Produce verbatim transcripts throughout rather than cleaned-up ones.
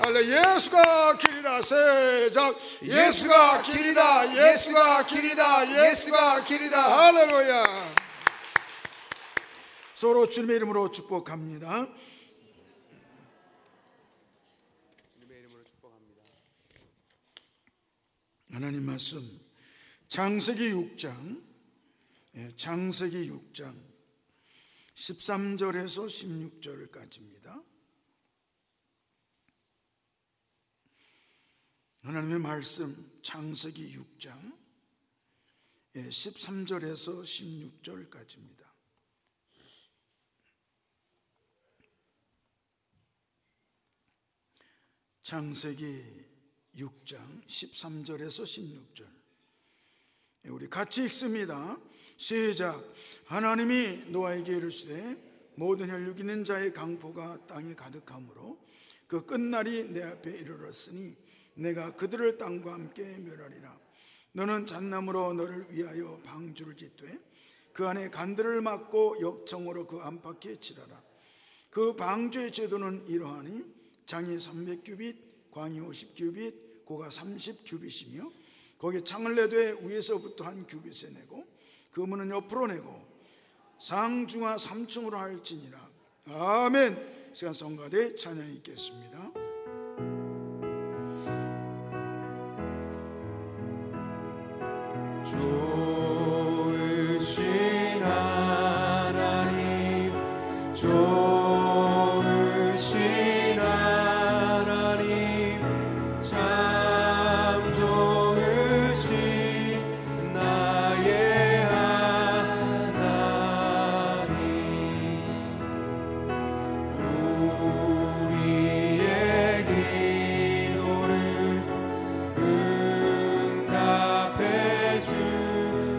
할렐루야. 예수가 길이다. 세작. 예수가 길이다. 예수가 길이다. 예수가 길이다. 할렐루야. 서로 주님의 이름으로 축복합니다. 주님의 이름으로 축복합니다. 하나님 말씀 창세기 육 장, 창세기 육 장 십삼 절에서 십육 절까지입니다. 하나님의 말씀 창세기 육 장 십삼 절에서 십육 절까지입니다. 창세기 육 장 십삼 절에서 십육 절 우리 같이 읽습니다. 시작. 하나님이 노아에게 이르시되 모든 혈육 있는 자의 강포가 땅에 가득하므로 그 끝날이 내 앞에 이르렀으니 내가 그들을 땅과 함께 멸하리라. 너는 잣나무로 너를 위하여 방주를 짓되 그 안에 간들을 막고 역청으로 그 안팎에 칠하라. 그 방주의 제도는 이러하니 장이 삼백 규빗, 광이 오십 규빗, 고가 삼십 규빗이며 거기에 창을 내되 위에서부터 한 규빗에 내고 그 문은 옆으로 내고 상중하 삼 층으로 할지니라. 아멘. 시간 성가대 찬양 있겠습니다. 좋으신 하나님, 좋으신 하나님, 참 좋으신 나의 하나님. 우리의 기도를 응답해 주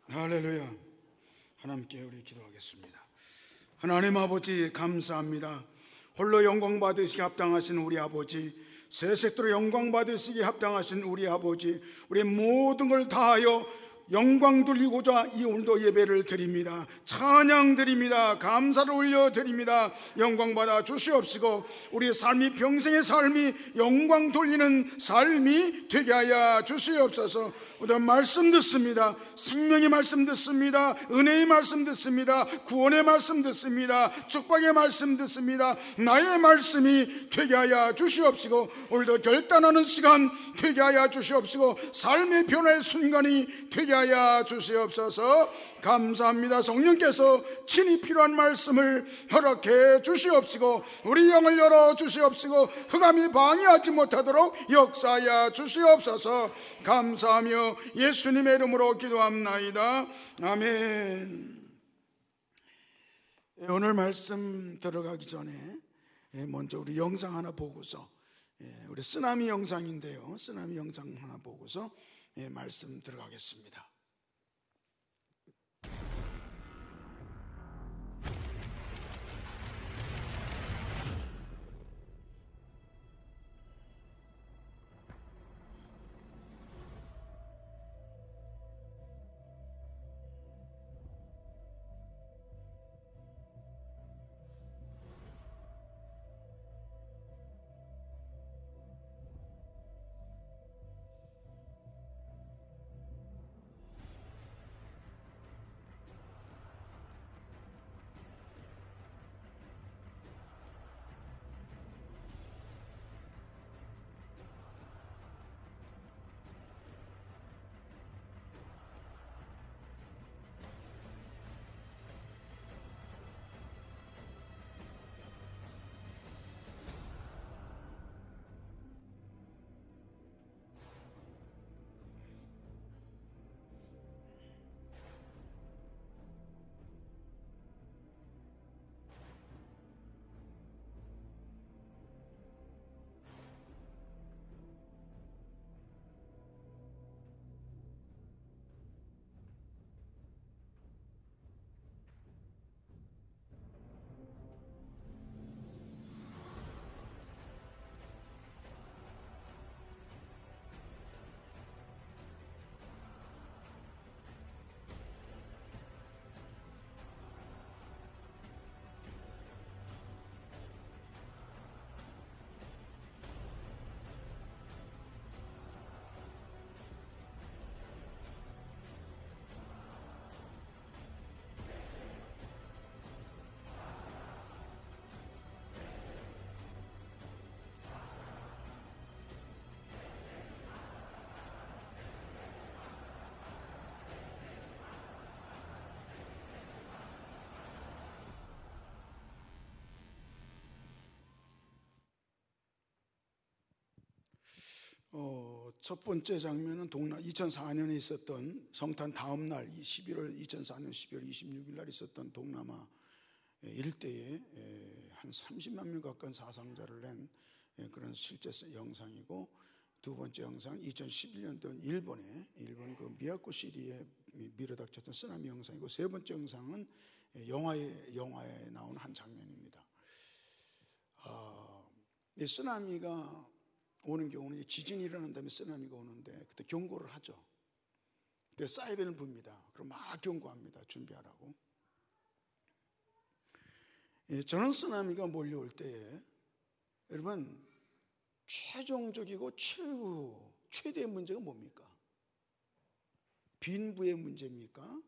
할렐루야. 하나님께 우리 기도하겠습니다. 하나님 아버지 감사합니다. 홀로 영광 받으시기 합당하신 우리 아버지, 세세토록 영광 받으시기 합당하신 우리 아버지, 우리 모든 걸 다하여 영광 돌리고자 이 오늘도 예배를 드립니다. 찬양 드립니다. 감사를 올려 드립니다. 영광 받아 주시옵시고 우리 삶이 평생의 삶이 영광 돌리는 삶이 되게 하여 주시옵소서. 오늘 말씀 듣습니다. 생명의 말씀 듣습니다. 은혜의 말씀 듣습니다. 구원의 말씀 듣습니다. 축복의 말씀 듣습니다. 나의 말씀이 되게 하여 주시옵시고 오늘도 결단하는 시간 되게 하여 주시옵시고 삶의 변화의 순간이 되게 하여 주시옵소서. 감사합니다. 성령께서 친히 필요한 말씀을 허락해 주시옵시고 우리 영을 열어 주시옵시고 흑암이 방해하지 못하도록 역사하여 주시옵소서. 감사하며 예수님의 이름으로 기도합나이다. 아멘. 오늘 말씀 들어가기 전에 먼저 우리 영상 하나 보고서, 우리 쓰나미 영상인데요, 쓰나미 영상 하나 보고서 말씀 들어가겠습니다. 어, 첫 번째 장면은 동남 이천사 년에 있었던 성탄 다음 날 십일월 이천사 년 십일월 이십육일 날 있었던 동남아 일대에 한 삼십만 명 가까운 사상자를 낸 그런 실제 영상이고, 두 번째 영상은 이천십일 년도 일본에 일본 그 미야코시리에 밀어닥쳤던 쓰나미 영상이고, 세 번째 영상은 영화에 영화에 나온 한 장면입니다. 어, 이 쓰나미가 오는 경우는 지진이 일어난 다음에 쓰나미가 오는데 그때 경고를 하죠. 그때 사이렌을 붑니다. 그럼 막 경고합니다. 준비하라고. 예, 저런 쓰나미가 몰려올 때에 여러분 최종적이고 최후 최대의 문제가 뭡니까? 빈부의 문제입니까?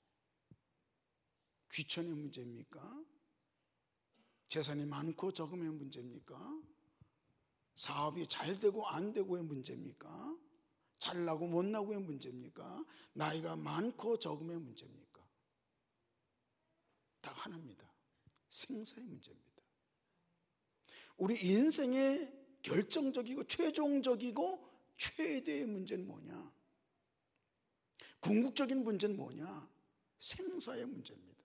귀천의 문제입니까? 재산이 많고 적음의 문제입니까? 사업이 잘 되고 안 되고의 문제입니까? 잘 나고 못 나고의 문제입니까? 나이가 많고 적음의 문제입니까? 딱 하나입니다. 생사의 문제입니다. 우리 인생의 결정적이고 최종적이고 최대의 문제는 뭐냐? 궁극적인 문제는 뭐냐? 생사의 문제입니다.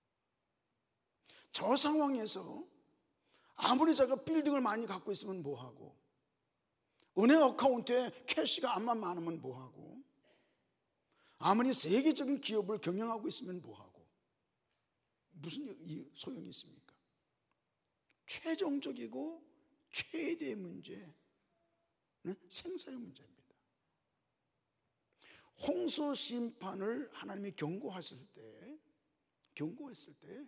저 상황에서 아무리 제가 빌딩을 많이 갖고 있으면 뭐하고, 은행 어카운트에 캐시가 암만 많으면 뭐하고, 아무리 세계적인 기업을 경영하고 있으면 뭐하고 무슨 소용이 있습니까? 최종적이고 최대의 문제는 생사의 문제입니다. 홍수 심판을 하나님이 경고했을 때 경고했을 때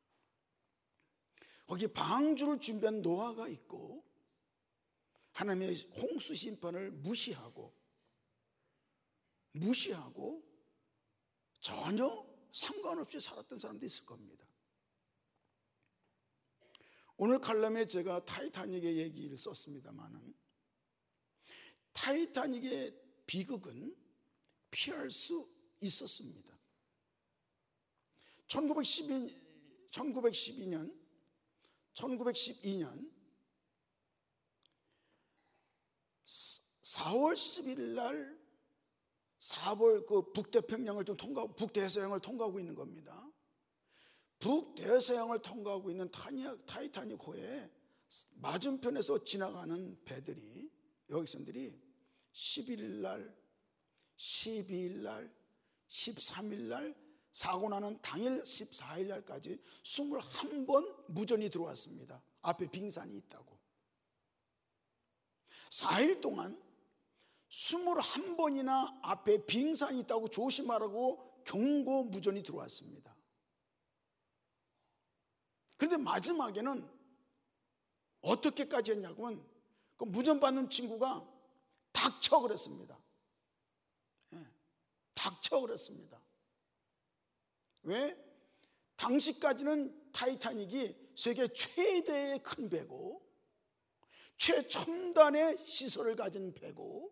거기 방주를 준비한 노아가 있고 하나님의 홍수 심판을 무시하고 무시하고 전혀 상관없이 살았던 사람도 있을 겁니다. 오늘 칼럼에 제가 타이타닉의 얘기를 썼습니다만은 타이타닉의 비극은 피할 수 있었습니다. 천구백십이, 천구백십이 년 천구백십이 년 사월 십일 날 사월 그 북태평양을 좀 통과하고 북대서양을 통과하고 있는 겁니다. 북대서양을 통과하고 있는 타이타닉 호에 맞은편에서 지나가는 배들이 여객선들이 십일 일 날, 십이 일 날, 십삼 일 날 사고 나는 당일 십사 일 날까지 이십일 번 무전이 들어왔습니다. 앞에 빙산이 있다고. 사 일 동안 이십일 번이나 앞에 빙산이 있다고 조심하라고 경고 무전이 들어왔습니다. 그런데 마지막에는 어떻게까지 했냐고는 그 무전 받는 친구가 닥쳐 그랬습니다. 예, 닥쳐 그랬습니다. 왜? 당시까지는 타이타닉이 세계 최대의 큰 배고 최첨단의 시설을 가진 배고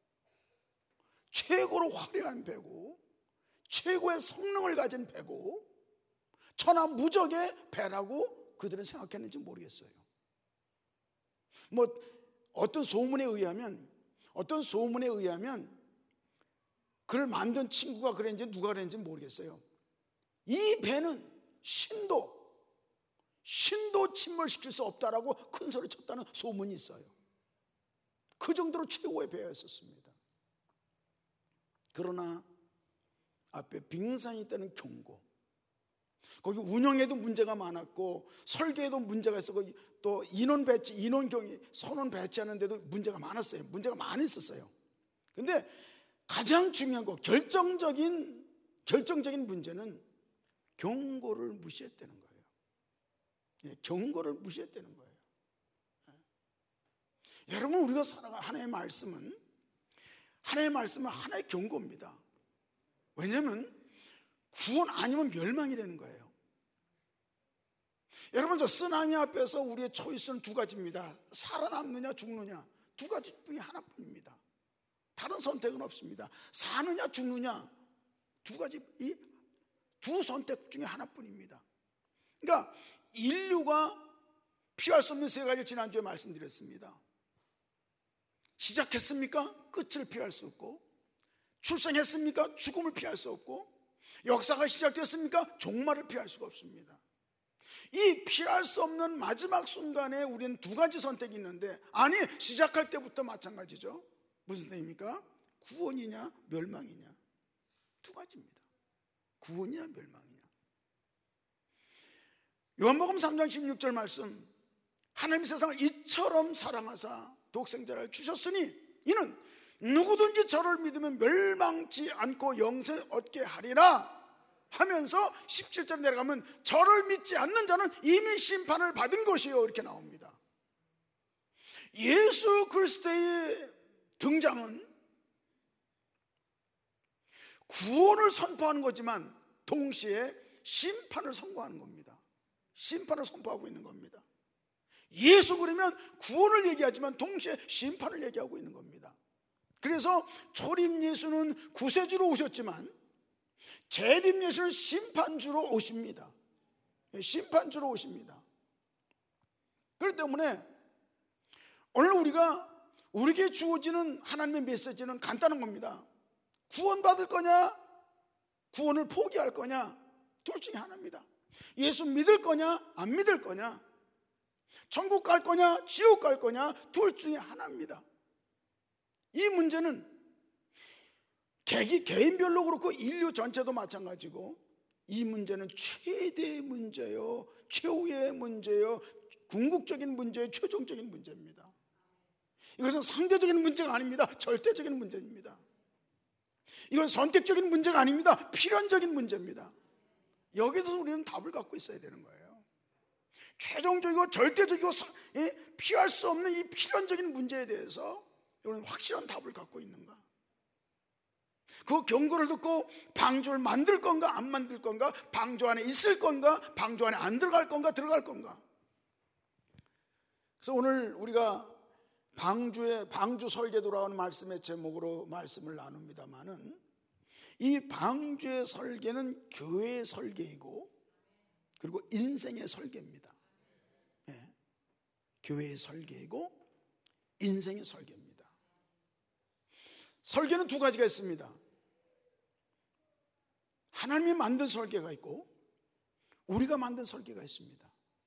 최고로 화려한 배고 최고의 성능을 가진 배고 천하무적의 배라고 그들은 생각했는지 모르겠어요. 뭐 어떤 소문에 의하면 어떤 소문에 의하면 그를 만든 친구가 그랬는지 누가 그랬는지 모르겠어요. 이 배는 신도 신도 침몰시킬 수 없다라고 큰 소리 쳤다는 소문이 있어요. 그 정도로 최고의 배였었습니다. 그러나 앞에 빙산이 있다는 경고, 거기 운영에도 문제가 많았고 설계에도 문제가 있었고 또 인원 배치, 인원 경위, 선원 배치하는 데도 문제가 많았어요. 문제가 많이 있었어요. 근데 가장 중요한 거, 결정적인 결정적인 문제는 경고를 무시했다는 거예요. 예, 경고를 무시했다는 거예요. 예. 여러분, 우리가 살아가는 하나님의 말씀은 하나님의 말씀은 하나의 경고입니다. 왜냐하면 구원 아니면 멸망이라는 거예요. 여러분, 저 쓰나미 앞에서 우리의 초이스는 두 가지입니다. 살아남느냐 죽느냐, 두 가지 중에 하나뿐입니다. 다른 선택은 없습니다. 사느냐 죽느냐, 두 가지, 이 두 선택 중에 하나뿐입니다. 그러니까 인류가 피할 수 없는 세 가지를 지난주에 말씀드렸습니다. 시작했습니까? 끝을 피할 수 없고, 출생했습니까? 죽음을 피할 수 없고, 역사가 시작됐습니까? 종말을 피할 수가 없습니다. 이 피할 수 없는 마지막 순간에 우리는 두 가지 선택이 있는데, 아니 시작할 때부터 마찬가지죠. 무슨 뜻입니까? 구원이냐 멸망이냐, 두 가지입니다. 구원이냐 멸망이냐. 요한복음 삼 장 십육 절 말씀, 하나님이 세상을 이처럼 사랑하사 독생자를 주셨으니 이는 누구든지 저를 믿으면 멸망치 않고 영생을 얻게 하리라 하면서 십칠 절 내려가면 저를 믿지 않는 자는 이미 심판을 받은 것이요, 이렇게 나옵니다. 예수 그리스도의 등장은 구원을 선포하는 거지만 동시에 심판을 선포하는 겁니다. 심판을 선포하고 있는 겁니다. 예수 그러면 구원을 얘기하지만 동시에 심판을 얘기하고 있는 겁니다. 그래서 초림 예수는 구세주로 오셨지만 재림 예수는 심판주로 오십니다. 심판주로 오십니다. 그렇기 때문에 오늘 우리가 우리에게 주어지는 하나님의 메시지는 간단한 겁니다. 구원받을 거냐, 구원을 포기할 거냐, 둘 중에 하나입니다. 예수 믿을 거냐, 안 믿을 거냐, 천국 갈 거냐, 지옥 갈 거냐, 둘 중에 하나입니다. 이 문제는 개기, 개인별로 그렇고 인류 전체도 마찬가지고 이 문제는 최대의 문제요, 최후의 문제요, 궁극적인 문제요, 최종적인 문제입니다. 이것은 상대적인 문제가 아닙니다. 절대적인 문제입니다. 이건 선택적인 문제가 아닙니다. 필연적인 문제입니다. 여기서 우리는 답을 갖고 있어야 되는 거예요. 최종적이고 절대적이고 피할 수 없는 이 필연적인 문제에 대해서 우리는 확실한 답을 갖고 있는가? 그 경고를 듣고 방주를 만들 건가 안 만들 건가, 방주 안에 있을 건가, 방주 안에 안 들어갈 건가, 들어갈 건가. 그래서 오늘 우리가 방주의 방주 설계도라는 말씀의 제목으로 말씀을 나눕니다만은, 이 방주의 설계는 교회의 설계이고 그리고 인생의 설계입니다. 네. 교회의 설계이고 인생의 설계입니다. 설계는 두 가지가 있습니다. 하나님이 만든 설계가 있고 우리가 만든 설계가 있습니다.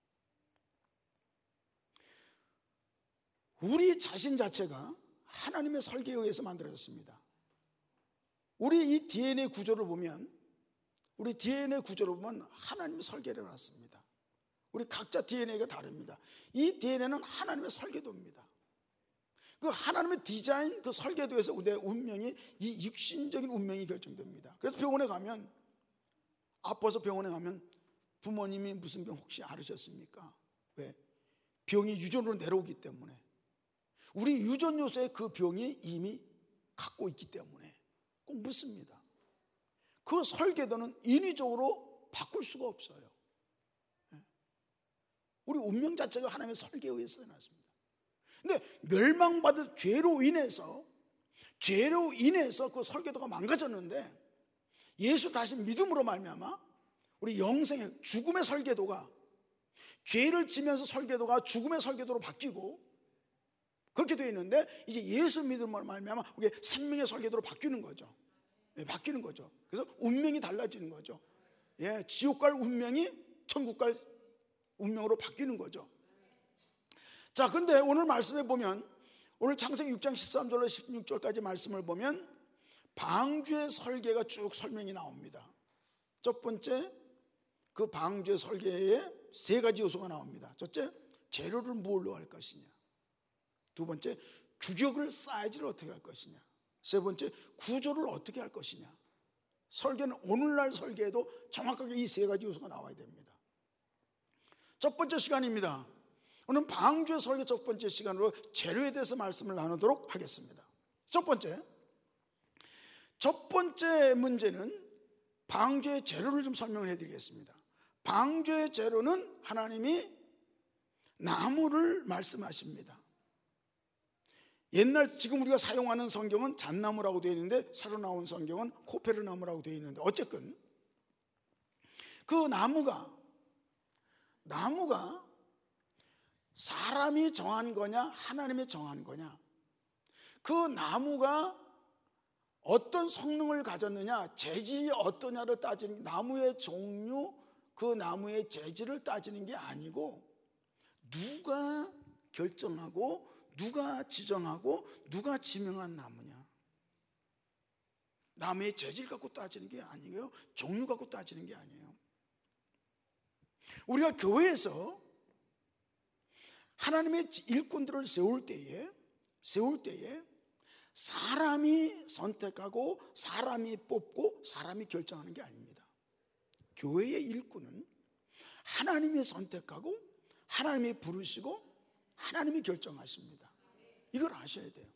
우리 자신 자체가 하나님의 설계에 의해서 만들어졌습니다. 우리 이 디엔에이 구조를 보면, 우리 디엔에이 구조를 보면 하나님의 설계를 해놨습니다. 우리 각자 디엔에이가 다릅니다. 이 디엔에이는 하나님의 설계도입니다. 그 하나님의 디자인, 그 설계도에서 내 운명이, 이 육신적인 운명이 결정됩니다. 그래서 병원에 가면, 아파서 병원에 가면 부모님이 무슨 병 혹시 앓으셨습니까? 왜? 병이 유전으로 내려오기 때문에, 우리 유전 요소에 그 병이 이미 갖고 있기 때문에 꼭 묻습니다. 그 설계도는 인위적으로 바꿀 수가 없어요. 우리 운명 자체가 하나님의 설계에 의해서 해놨습니다. 근데 멸망받은 죄로 인해서 죄로 인해서 그 설계도가 망가졌는데, 예수 다시 믿음으로 말미암아 우리 영생의 죽음의 설계도가, 죄를 지면서 설계도가 죽음의 설계도로 바뀌고 그렇게 되어 있는데, 이제 예수 믿음으로 말미암아 우리 생명의 설계도로 바뀌는 거죠. 예, 바뀌는 거죠. 그래서 운명이 달라지는 거죠. 예, 지옥 갈 운명이 천국 갈 운명으로 바뀌는 거죠. 자, 근데 오늘 말씀에 보면, 오늘 창세기 육 장 십삼 절로 십육 절까지 말씀을 보면 방주의 설계가 쭉 설명이 나옵니다. 첫 번째, 그 방주의 설계에 세 가지 요소가 나옵니다. 첫째, 재료를 무엇로 할 것이냐. 두 번째, 규격을, 사이즈를 어떻게 할 것이냐. 세 번째, 구조를 어떻게 할 것이냐. 설계는 오늘날 설계에도 정확하게 이 세 가지 요소가 나와야 됩니다. 첫 번째 시간입니다. 오늘 방주의 설계 첫 번째 시간으로 재료에 대해서 말씀을 나누도록 하겠습니다. 첫 번째, 첫 번째 문제는 방주의 재료를 좀 설명을 해드리겠습니다. 방주의 재료는 하나님이 나무를 말씀하십니다. 옛날, 지금 우리가 사용하는 성경은 잣나무라고 되어 있는데, 새로 나온 성경은 코페르나무라고 되어 있는데, 어쨌든 그 나무가 나무가 사람이 정한 거냐 하나님이 정한 거냐, 그 나무가 어떤 성능을 가졌느냐, 재질이 어떠냐를 따지는, 나무의 종류, 그 나무의 재질을 따지는 게 아니고, 누가 결정하고 누가 지정하고 누가 지명한 나무냐, 나무의 재질 갖고 따지는 게 아니고요, 종류 갖고 따지는 게 아니에요. 우리가 교회에서 하나님의 일꾼들을 세울 때에 세울 때에 사람이 선택하고 사람이 뽑고 사람이 결정하는 게 아닙니다. 교회의 일꾼은 하나님이 선택하고 하나님이 부르시고 하나님이 결정하십니다. 이걸 아셔야 돼요.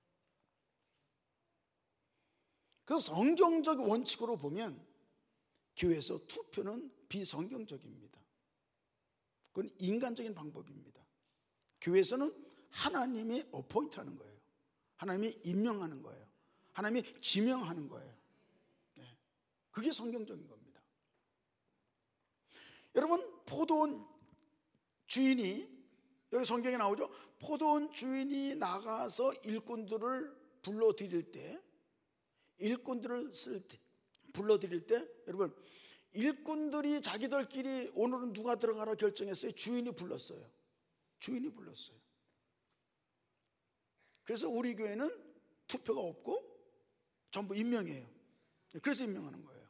그 성경적 원칙으로 보면 교회에서 투표는 비성경적입니다. 그건 인간적인 방법입니다. 교회에서는 하나님이 어포인트하는 거예요. 하나님이 임명하는 거예요. 하나님이 지명하는 거예요. 네. 그게 성경적인 겁니다. 여러분, 포도원 주인이, 여기 성경에 나오죠. 포도원 주인이 나가서 일꾼들을 불러들일 때, 일꾼들을 쓸 때, 불러들일 때, 여러분, 일꾼들이 자기들끼리 오늘은 누가 들어가라 결정했어요? 주인이 불렀어요. 주인이 불렀어요. 그래서 우리 교회는 투표가 없고 전부 임명이에요. 그래서 임명하는 거예요.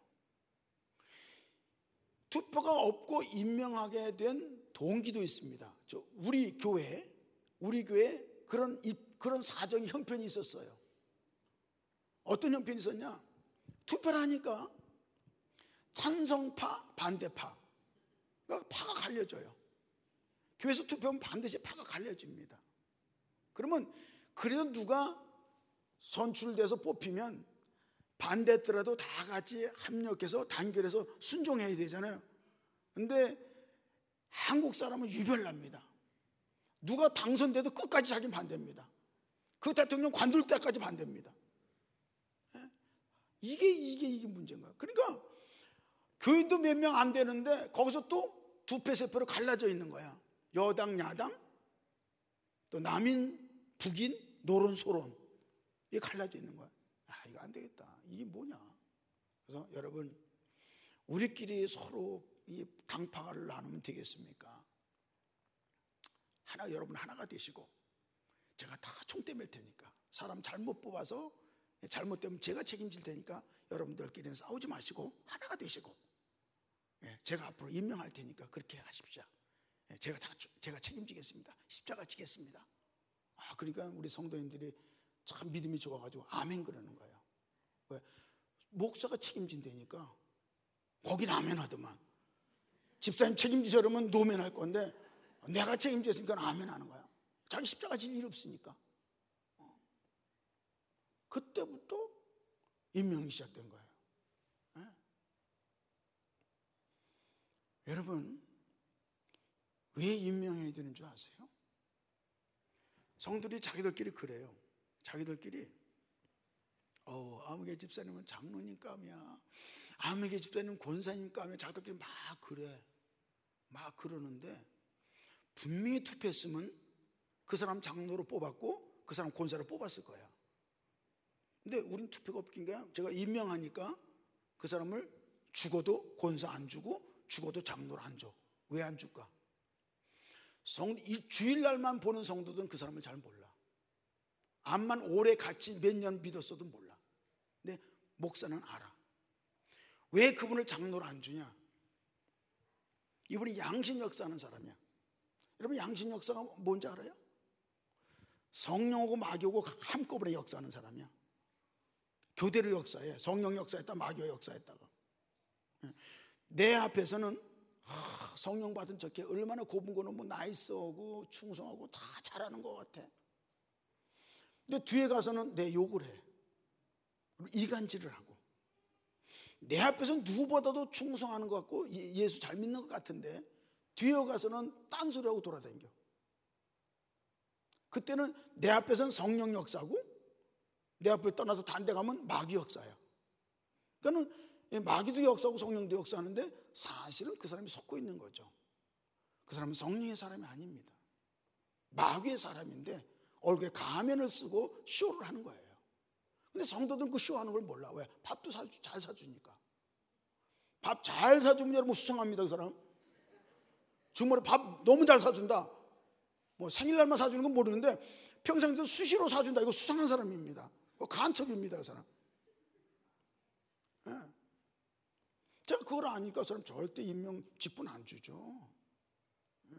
투표가 없고 임명하게 된 동기도 있습니다. 저 우리 교회, 우리 교회 그런 그런 사정이 형편이 있었어요. 어떤 형편이 있었냐? 투표를 하니까 찬성파, 반대파, 그러니까 파가 갈려져요. 교회에서 투표하면 반드시 파가 갈려집니다. 그러면 그래도 누가 선출돼서 뽑히면 반대했더라도 다 같이 합력해서 단결해서 순종해야 되잖아요. 근데 한국 사람은 유별납니다. 누가 당선돼도 끝까지 자기는 반대입니다. 그 대통령 관둘 때까지 반대입니다. 이게 이게 이게 문제인 거야. 그러니까 교인도 몇 명 안 되는데 거기서 또 두 패 세 패로 갈라져 있는 거야. 여당 야당, 또 남인 북인, 노론 소론, 이게 갈라져 있는 거야. 아, 이거 안 되겠다. 이게 뭐냐? 그래서 여러분, 우리끼리 서로 이 당파를 나누면 되겠습니까? 하나, 여러분 하나가 되시고, 제가 다 총대 맬 테니까, 사람 잘못 뽑아서 잘못되면 제가 책임질 테니까 여러분들끼리는 싸우지 마시고 하나가 되시고, 제가 앞으로 임명할 테니까 그렇게 하십시오. 제가 다, 제가 책임지겠습니다. 십자가 지겠습니다. 아, 그러니까 우리 성도님들이 참 믿음이 좋아가지고 아멘 그러는 거예요. 왜? 목사가 책임진다니까 거긴 아멘 하더만. 집사님 책임지셔 그러면 노멘 할 건데 내가 책임졌으니까 아멘 하는 거야. 자기 십자가 질 일 없으니까. 어. 그때부터 임명이 시작된 거예요. 네? 여러분, 왜 임명해야 되는 줄 아세요? 성들이 자기들끼리 그래요. 자기들끼리 어, 아무개 집사님은 장로님 감이야, 아무개 집사님은 권사님 감이야. 자기들끼리 막 그래. 막 그러는데 분명히 투표했으면 그 사람 장로로 뽑았고 그 사람 권사로 뽑았을 거야. 근데 우린 투표가 없긴 게 제가 임명하니까 그 사람을 죽어도 권사 안 주고 죽어도 장로를 안 줘. 왜 안 줄까? 성, 이 주일날만 보는 성도들은 그 사람을 잘 몰라. 암만 오래 같이 몇 년 믿었어도 몰라. 근데 목사는 알아. 왜 그분을 장로를 안 주냐? 이분이 양신 역사하는 사람이야. 여러분, 양신 역사가 뭔지 알아요? 성령하고 마귀하고 한꺼번에 역사하는 사람이야. 교대로 역사해. 성령 역사했다, 마귀 역사했다가. 내 앞에서는 아, 성령 받은 척해. 얼마나 고분고는 뭐 나이스하고 충성하고 다 잘하는 것 같아. 근데 뒤에 가서는 내 욕을 해. 이간질을 하고. 내 앞에서는 누구보다도 충성하는 것 같고 예수 잘 믿는 것 같은데 뒤에 가서는 딴소리하고 돌아다녀. 그때는 내 앞에서는 성령 역사고 내 앞을 떠나서 다른 데 가면 마귀 역사야. 그러니까 마귀도 역사하고 성령도 역사하는데 사실은 그 사람이 속고 있는 거죠. 그 사람은 성령의 사람이 아닙니다. 마귀의 사람인데 얼굴에 가면을 쓰고 쇼를 하는 거예요. 근데 성도들은 그 쇼하는 걸 몰라. 왜? 밥도 사, 잘 사주니까. 밥 잘 사주면 여러분 수상합니다. 그 사람 정말 밥 너무 잘 사준다. 뭐 생일날만 사주는 건 모르는데 평생도 수시로 사준다. 이거 수상한 사람입니다. 간첩입니다. 그 사람. 네. 제가 그걸 아니까 그 사람 절대 임명 직분 안 주죠. 네.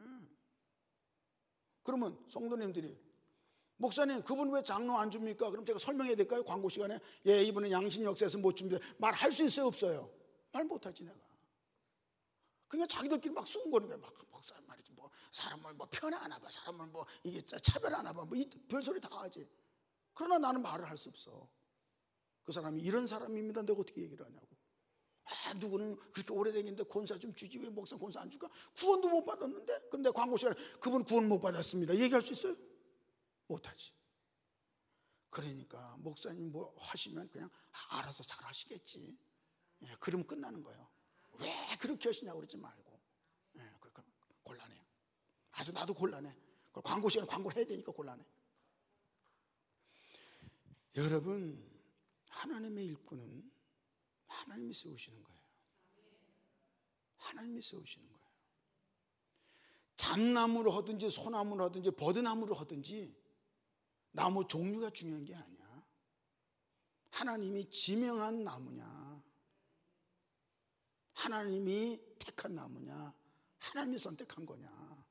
그러면 성도님들이 목사님 그분 왜 장로 안 줍니까? 그럼 제가 설명해야 될까요? 광고 시간에 예 이분은 양신 역사에서 못 줍니다. 말할 수 있어요 없어요? 말 못하지 내가. 그러니까 자기들끼리 막 수군거리는 거야. 막 목사 말이지 뭐 사람을 뭐 편하나 봐, 사람을 뭐 이게 차별하나 봐, 뭐 이 별소리 다 하지. 그러나 나는 말을 할 수 없어. 그 사람이 이런 사람입니다. 내가 어떻게 얘기를 하냐고. 아, 누구는 그렇게 오래 다니는데 권사 좀 주지 왜 목사 권사 안 줄까? 구원도 못 받았는데. 그런데 광고 시간에 그분 구원 못 받았습니다. 얘기할 수 있어요? 못하지. 그러니까 목사님 뭐 하시면 그냥 알아서 잘 하시겠지. 예, 그러면 끝나는 거예요. 왜 그렇게 하시냐고 그러지 말고. 예, 그러니까 곤란해요. 아주 나도 곤란해. 광고 시간에 광고를 해야 되니까 곤란해. 여러분, 하나님의 일꾼은 하나님이 세우시는 거예요. 하나님이 세우시는 거예요. 잣나무로 하든지 소나무로 하든지 버드나무로 하든지 나무 종류가 중요한 게 아니야. 하나님이 지명한 나무냐, 하나님이 택한 나무냐, 하나님이 선택한 거냐.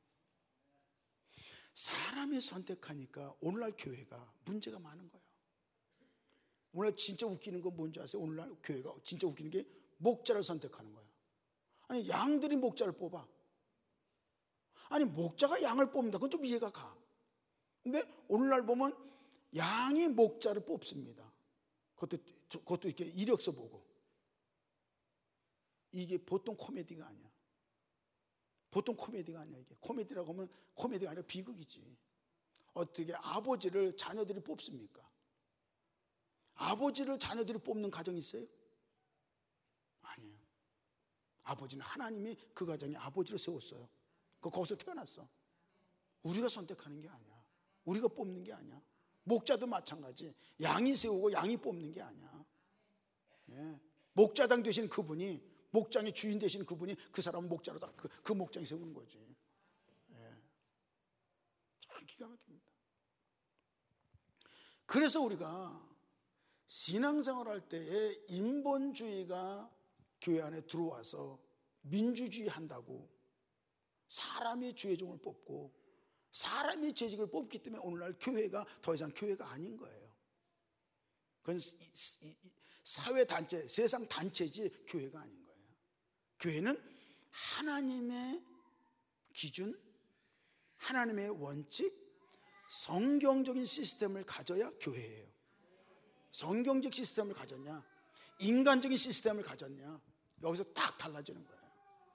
사람이 선택하니까 오늘날 교회가 문제가 많은 거예요. 오늘날 진짜 웃기는 건 뭔지 아세요? 오늘날 교회가 진짜 웃기는 게 목자를 선택하는 거예요. 아니, 양들이 목자를 뽑아. 아니, 목자가 양을 뽑는다. 그건 좀 이해가 가. 근데 오늘날 보면 양이 목자를 뽑습니다. 그것도, 그것도 이렇게 이력서 보고. 이게 보통 코미디가 아니야. 보통 코미디가 아니야. 이게 코미디라고 하면 코미디가 아니라 비극이지. 어떻게 아버지를 자녀들이 뽑습니까? 아버지를 자녀들이 뽑는 가정이 있어요? 아니에요. 아버지는 하나님이 그 가정에 아버지를 세웠어요. 그 거기서 태어났어. 우리가 선택하는 게 아니야. 우리가 뽑는 게 아니야. 목자도 마찬가지. 양이 세우고 양이 뽑는 게 아니야. 예. 목자당 되신 그분이, 목장의 주인 되신 그분이 그 사람은 목자로 다 그, 그 목장에 세우는 거지. 예. 참 기가 막힙니다. 그래서 우리가 신앙생활 할 때에 인본주의가 교회 안에 들어와서 민주주의 한다고 사람이 주의종을 뽑고 사람이 재직을 뽑기 때문에 오늘날 교회가 더 이상 교회가 아닌 거예요. 그건 사회단체, 세상 단체지 교회가 아닌 거예요. 교회는 하나님의 기준, 하나님의 원칙, 성경적인 시스템을 가져야 교회예요. 성경적 시스템을 가졌냐, 인간적인 시스템을 가졌냐, 여기서 딱 달라지는 거예요.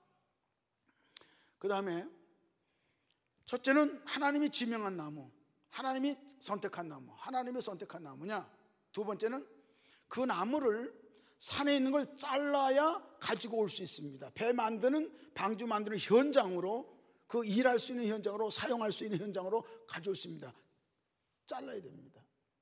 그 다음에 첫째는 하나님이 지명한 나무, 하나님이 선택한 나무, 하나님이 선택한 나무냐. 두 번째는 그 나무를 산에 있는 걸 잘라야 가지고 올 수 있습니다. 배 만드는, 방주 만드는 현장으로, 그 일할 수 있는 현장으로, 사용할 수 있는 현장으로 가져올 수 있습니다. 잘라야 됩니다.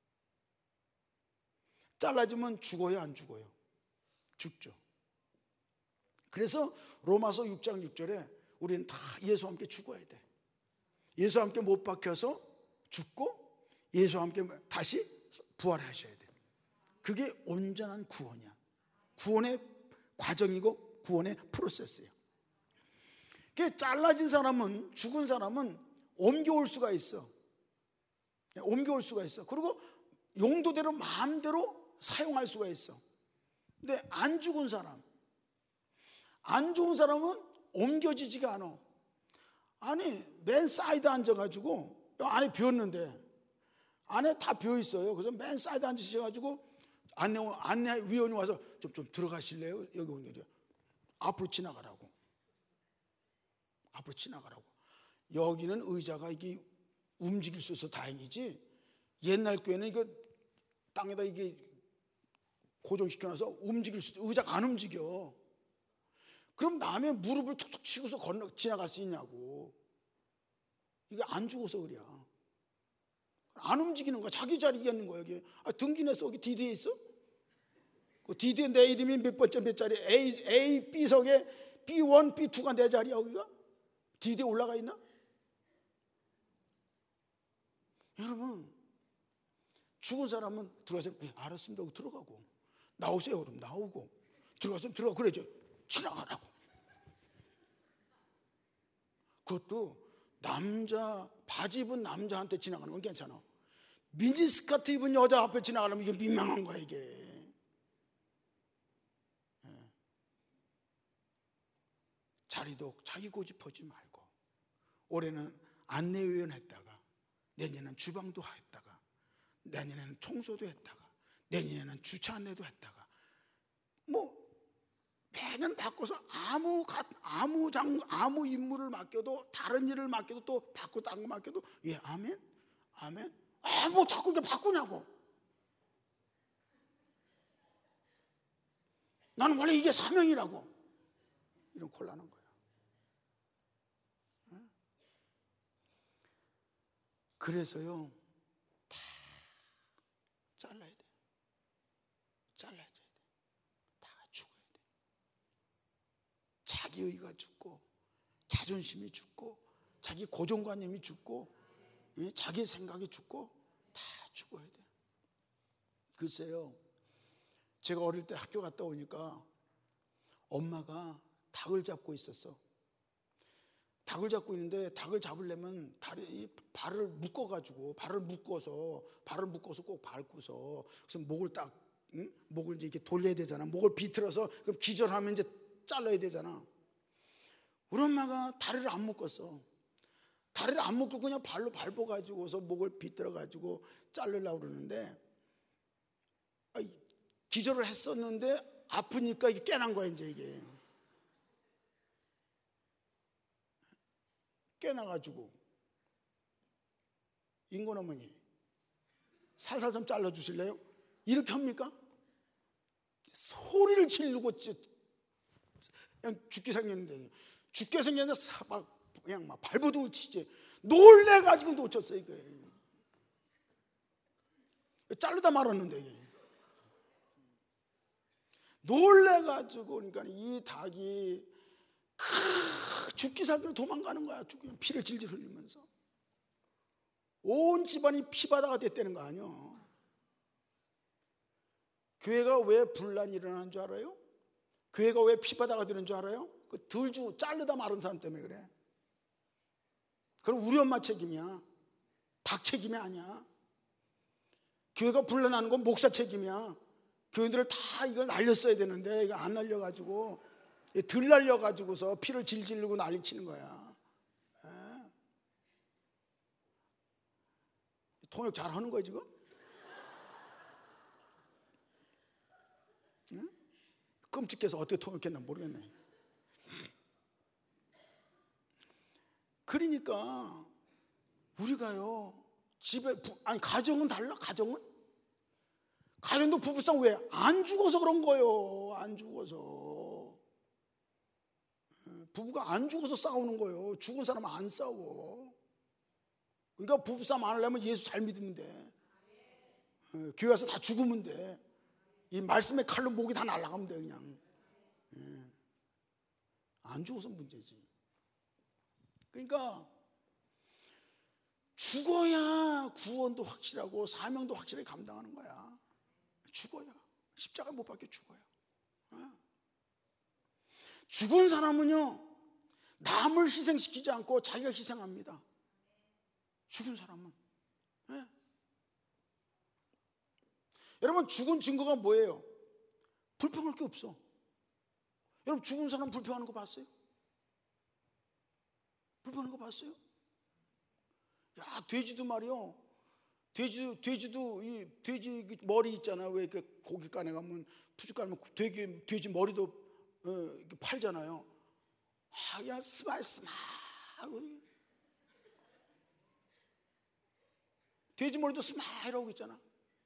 잘라주면 죽어요, 안 죽어요? 죽죠. 그래서 로마서 육 장 육 절에 우리는 다 예수와 함께 죽어야 돼. 예수와 함께 못 박혀서 죽고 예수와 함께 다시 부활하셔야 돼. 그게 온전한 구원이야. 구원의 과정이고 구원의 프로세스예요. 그 잘라진 사람은, 죽은 사람은 옮겨올 수가 있어. 옮겨올 수가 있어. 그리고 용도대로 마음대로 사용할 수가 있어. 근데 안 죽은 사람, 안 죽은 사람은 옮겨지지가 않아. 아니, 맨 사이드 앉아가지고 안에 비었는데 안에 다 비어 있어요. 그래서 맨 사이드 앉으셔가지고 안내 안내위원이 와서 좀 좀 들어가실래요? 여기 오늘이요. 앞으로 지나가라고. 앞으로 지나가라고. 여기는 의자가 이게 움직일 수 있어서 다행이지. 옛날 교회는 이거 땅에다 이게 고정시켜놔서 움직일 수, 의자가 안 움직여. 그럼 남의 무릎을 툭툭 치고서 건너 지나갈 수 있냐고. 이게 안 죽어서 그래. 안 움직이는 거야. 자기 자리에 있는 거야. 여기. 아, 등기 냈어. 여기 디디에 있어? 그 디디에 내 이름이 몇 번째 몇 자리? A, A, B석에 비 원, 비 투가 내 자리야. 여기가? 디디에 올라가 있나? 여러분, 죽은 사람은 들어가서 네, 알았습니다 하고 들어가고, 나오세요 그럼 나오고, 들어가서 들어가고, 그래죠. 지나가라고. 그것도 남자 바지 입은 남자한테 지나가는 건 괜찮아. 미니스커트 입은 여자 앞에 지나가려면 이게 민망한 거야 이게. 예. 자리도 자기 고집하지 말고, 올해는 안내위원 했다가 내년에는 주방도 했다가 내년에는 청소도 했다가 내년에는 주차 안내도 했다가 뭐 매년 바꿔서 아무 아무 장 아무 임무를 맡겨도, 다른 일을 맡겨도 또 바꾸고 다른 거 맡겨도, 예, 아멘, 아멘. 아, 뭐 자꾸 이렇게 바꾸냐고. 나는 원래 이게 사명이라고. 이런 곤란한 거야. 네? 그래서요, 다 잘라야 돼. 잘라줘야 돼. 다 죽어야 돼. 자기의가 죽고, 자존심이 죽고, 자기 고정관념이 죽고, 자기 생각이 죽고, 다 죽어야 돼. 글쎄요, 제가 어릴 때 학교 갔다 오니까 엄마가 닭을 잡고 있었어. 닭을 잡고 있는데 닭을 잡으려면 다리, 발을 묶어가지고 발을 묶어서 발을 묶어서 꼭 밟고서 그래서 목을 딱 응? 목을 이제 이렇게 돌려야 되잖아. 목을 비틀어서 그럼 기절하면 이제 잘라야 되잖아. 우리 엄마가 다리를 안 묶었어. 다리를 안 묶고 그냥 발로 밟아가지고서 목을 비틀어가지고 자르려고 그러는데 기절을 했었는데 아프니까 이게 깨난 거야. 이제 이게 깨나가지고 인권 어머니 살살 좀 잘라주실래요? 이렇게 합니까? 소리를 지르고 그냥 죽게 생겼는데 죽게 생겼는데 막 그냥 막 발버둥을 치지. 놀래가지고 놓쳤어요. 이게 자르다 말았는데 이게. 놀래가지고 그러니까 이 닭이 크 죽기 살기로 도망가는 거야. 죽기 피를 질질 흘리면서 온 집안이 피바다가 됐다는 거 아니야. 교회가 왜 분란이 일어나는 줄 알아요? 교회가 왜 피바다가 되는 줄 알아요? 그 들주 자르다 마른 사람 때문에 그래. 그럼 우리 엄마 책임이야. 닭 책임이 아니야. 교회가 분란하는 건 목사 책임이야. 교인들을 다 이걸 날렸어야 되는데 이거 안 날려가지고 덜 날려가지고서 피를 질질 흘리고 난리치는 거야. 에? 통역 잘하는 거야 지금? 응? 끔찍해서 어떻게 통역했나 모르겠네. 그러니까 우리가요 집에 부, 아니 가정은 달라. 가정은 가정도 부부싸움 왜? 안 죽어서 그런 거예요. 안 죽어서. 부부가 안 죽어서 싸우는 거예요. 죽은 사람은 안 싸워. 그러니까 부부싸움 안 하려면 예수 잘 믿으면 돼. 교회 와서 다 죽으면 돼. 이 말씀의 칼로 목이 다 날아가면 돼 그냥. 안 죽어서 문제지. 그러니까 죽어야 구원도 확실하고 사명도 확실하게 감당하는 거야. 죽어야. 십자가 못 박혀 죽어야. 죽은 사람은요 남을 희생시키지 않고 자기가 희생합니다. 죽은 사람은. 네. 여러분 죽은 증거가 뭐예요? 불평할 게 없어. 여러분 죽은 사람 불평하는 거 봤어요? 불평하는 거 봤어요? 야 돼지도 말이요. 돼지, 돼지도 이 돼지 머리 있잖아요. 왜 이렇게 고깃간에 가면 푸죽 가면 돼지, 돼지 머리도 어, 이렇게 팔잖아요. 아, 그냥 스마일 스마일 하고 돼지 머리도 스마일하고 있잖아.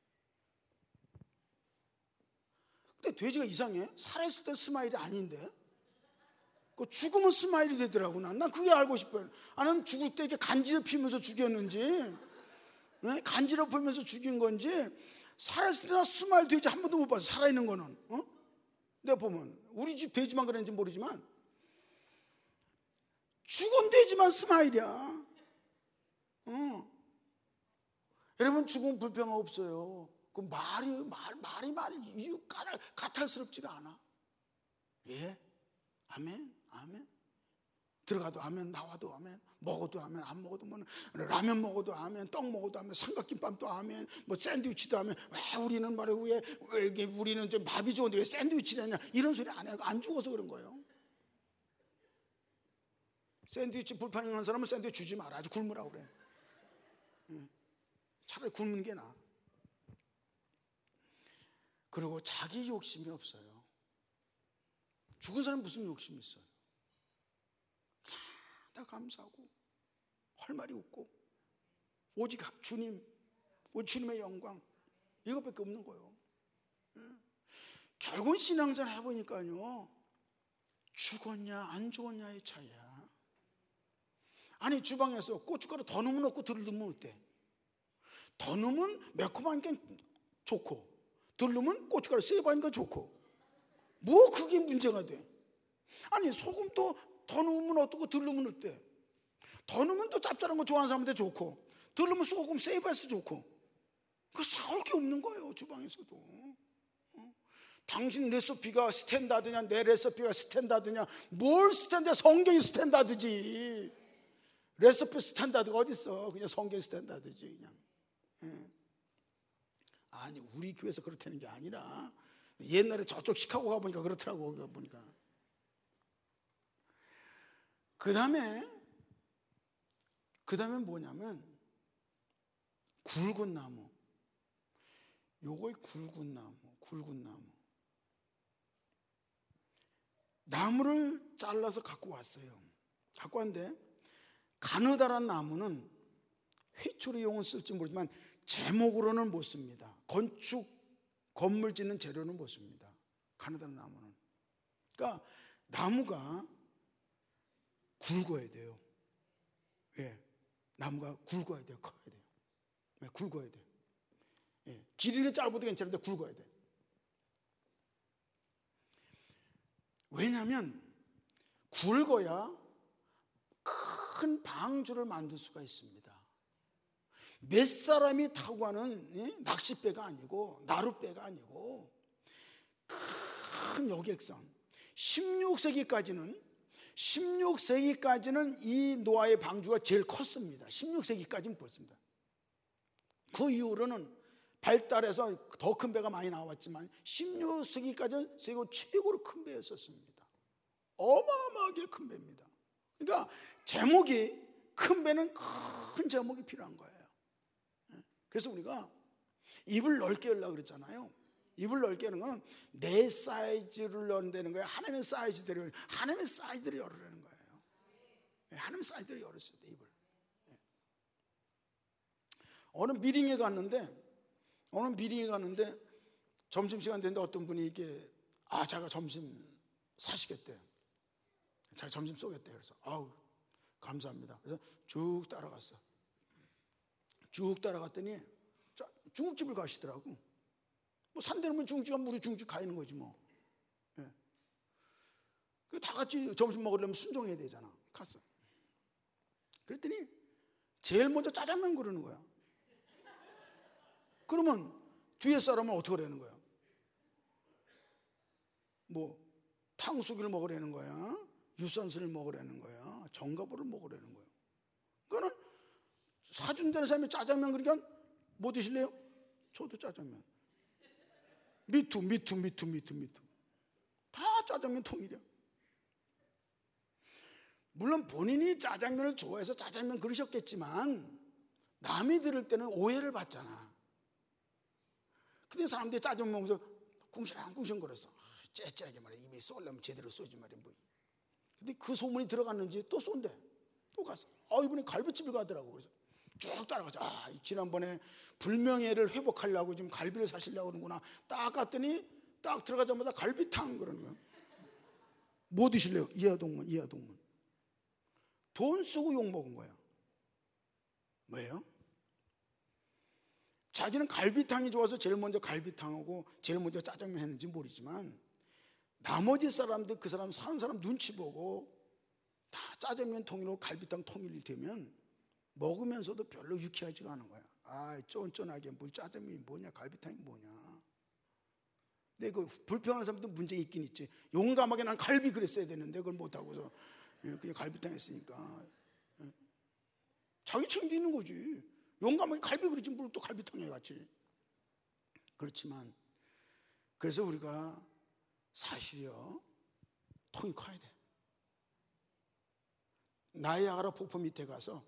근데 돼지가 이상해. 살아있을 때 스마일이 아닌데 그 죽으면 스마일이 되더라고. 난, 난 그게 알고 싶어요. 아, 난 죽을 때 이렇게 간지럽히면서 죽였는지 네? 간지럽히면서 죽인 건지 살아있을 때나 스마일 돼지 한 번도 못 봤어. 살아있는 거는 어? 내가 보면 우리 집 돼지만 그랬는지 모르지만 죽은 돼지만 스마일이야. 어. 여러분 죽으면 불평 없어요. 그 말이 말, 말이 말이 이유 까탈, 까탈스럽지가 않아. 예? 아멘, 아멘. 들어가도 아멘, 나와도 아멘, 먹어도 아멘, 안 먹어도 뭐 라면 먹어도 아멘, 떡 먹어도 아멘, 삼각김밥도 아멘, 뭐 샌드위치도 아멘. 왜 우리는 말이야 왜, 왜 이게 우리는 좀 밥이 좋은데 왜 샌드위치를 하냐 이런 소리 안 해. 안 죽어서 그런 거예요. 샌드위치 불판행한 사람은 샌드위치 주지 마라. 아주 굶으라고 그래. 응. 차라리 굶는 게 나아. 그리고 자기 욕심이 없어요. 죽은 사람은 무슨 욕심이 있어요? 다 감사하고 할 말이 없고 오직 주님, 오직 주님의 영광 이것밖에 없는 거예요. 결국은 신앙생활 해보니까요 죽었냐 안 죽었냐의 차이야. 아니 주방에서 고춧가루 더 넣으면 넣고 덜 넣으면 어때? 더 넣으면 매콤한 게 좋고 덜 넣으면 고춧가루 세고하니까 좋고 뭐 그게 문제가 돼? 아니 소금도 더 넣으면 어떻고 덜 넣으면 어때? 더 넣으면 또 짭짤한 거 좋아하는 사람한테 좋고 덜 넣으면 소금 세이버해서 좋고 그 싸울 게 없는 거예요 주방에서도. 당신 레시피가 스탠다드냐, 내 레시피가 스탠다드냐. 뭘 스탠다드, 성경이 스탠다드지. 레시피 스탠다드가 어딨어. 그냥 성경 스탠다드지 그냥. 예. 아니 우리 교회에서 그렇다는 게 아니라 옛날에 저쪽 시카고 가보니까 그렇더라고. 보니까 그 다음에 그 다음에 뭐냐면 굵은 나무. 요거의 굵은 나무, 굵은 나무. 나무를 잘라서 갖고 왔어요. 갖고 왔는데 가느다란 나무는 회초리용은 쓸지 모르지만 제목으로는 못 씁니다. 건축, 건물 짓는 재료는 못 씁니다. 가느다란 나무는. 그러니까 나무가 굵어야 돼요. 예, 나무가 굵어야 돼요. 커야 돼요. 예, 굵어야 돼요. 예, 길이는 짧아도 괜찮은데 굵어야 돼. 왜냐하면 굵어야 큰 방주를 만들 수가 있습니다. 몇 사람이 타고 가는 예? 낚싯배가 아니고 나룻배가 아니고 큰 여객선. 십육 세기까지는 십육 세기까지는 이 노아의 방주가 제일 컸습니다. 십육 세기까지는 그렇습니다. 그 이후로는 발달해서 더 큰 배가 많이 나왔지만 십육 세기까지는 세계 최고로 큰 배였었습니다. 어마어마하게 큰 배입니다. 그러니까 제목이, 큰 배는 큰 제목이 필요한 거예요. 그래서 우리가 입을 넓게 열려고 그랬잖아요. 입을 넓게 여는 건 내 사이즈를 열는다는 거예요. 하나님의 사이즈대로, 하나님의 사이즈대로 열으라는 거예요. 하나님의 사이즈대로 열었을 때 입을. 어느 미팅에 갔는데 어느 미팅에 갔는데 점심시간 됐는데 어떤 분이 이게 아 자가 점심 사시겠대. 자기 점심 쏘겠대. 그래서 아우 감사합니다. 그래서 쭉 따라갔어. 쭉 따라갔더니 중국집을 가시더라고. 뭐 산대는 중국집 가면 우리 중국집 가 있는 거지 뭐. 예. 다 같이 점심 먹으려면 순종해야 되잖아. 갔어. 그랬더니 제일 먼저 짜장면 그러는 거야. 그러면 뒤에 사람은 어떻게 하라는 거야? 뭐 탕수육을 먹으라는 거야? 유산슬을 먹으라는 거야? 정가보를 먹으라는 거야? 그거는 사준다는 사람이 짜장면 그러니까 뭐 드실래요? 저도 짜장면. 미투 미투 미투 미투 미투. 다 짜장면 통일이야. 물론 본인이 짜장면을 좋아해서 짜장면 그러셨겠지만 남이 들을 때는 오해를 받잖아. 근데 사람들이 짜장면 먹으면서 꿍시렁꿍시렁 거렸어. 째째하게 말이야. 입에 쏠려면 제대로 쏘지 말이야. 뭐. 근데 그 소문이 들어갔는지 또 쏜대. 또 갔어. 아, 이번에 갈비집을 가더라고. 그래서 쭉 따라가자. 아, 지난번에 불명예를 회복하려고 지금 갈비를 사시려고 그러는구나. 딱 갔더니 딱 들어가자마자 갈비탕 그러는 거야. 뭐 드실래요? 이하동문, 이하동문. 돈 쓰고 욕 먹은 거야. 뭐예요? 자기는 갈비탕이 좋아서 제일 먼저 갈비탕하고 제일 먼저 짜장면 했는지 모르지만 나머지 사람들, 그 사람 사는 사람 눈치 보고 다 짜장면 통일로 갈비탕 통일이 되면 먹으면서도 별로 유쾌하지가 않은 거야. 아, 쫀쫀하게 뭘 짜장면이 뭐냐, 갈비탕이 뭐냐. 근데 그 불평하는 사람도 문제가 있긴 있지. 용감하게 난 갈비 그랬어야 되는데 그걸 못하고서 그냥 갈비탕 했으니까. 자기 책임도 있는 거지. 용감하게 갈비 그러지 뭘 또 갈비탕에 갔지. 그렇지만 그래서 우리가 사실이요 통이 커야 돼. 나이아가라 폭포 밑에 가서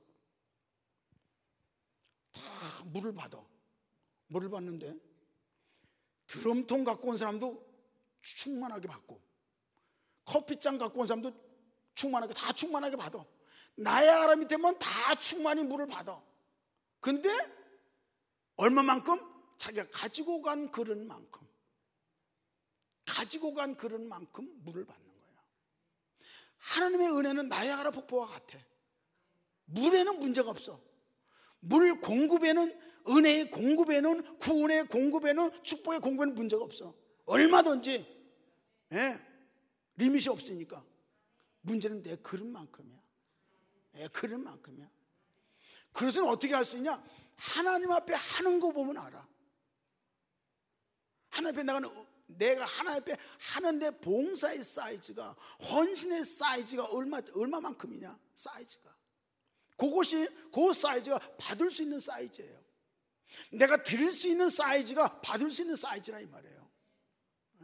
다 물을 받아. 물을 받는데 드럼통 갖고 온 사람도 충만하게 받고 커피잔 갖고 온 사람도 충만하게, 다 충만하게 받아. 나이아가라 밑에면 다 충만히 물을 받아. 근데 얼마만큼? 자기가 가지고 간 그릇만큼, 가지고 간 그릇만큼 물을 받는 거야. 하나님의 은혜는 나이아가라 폭포와 같아. 물에는 문제가 없어. 물 공급에는, 은혜의 공급에는, 구원의 공급에는, 축복의 공급에는 문제가 없어. 얼마든지 예, 리밋이 없으니까. 문제는 내 그릇만큼이야. 내 그릇만큼이야. 그것은 어떻게 할 수 있냐? 하나님 앞에 하는 거 보면 알아. 하나님 앞에 내가, 내가 하나님 앞에 하는데 봉사의 사이즈가, 헌신의 사이즈가 얼마, 얼마만큼이냐, 사이즈가. 그것이, 그 사이즈가 받을 수 있는 사이즈예요. 내가 드릴 수 있는 사이즈가 받을 수 있는 사이즈라 이 말이에요. 네.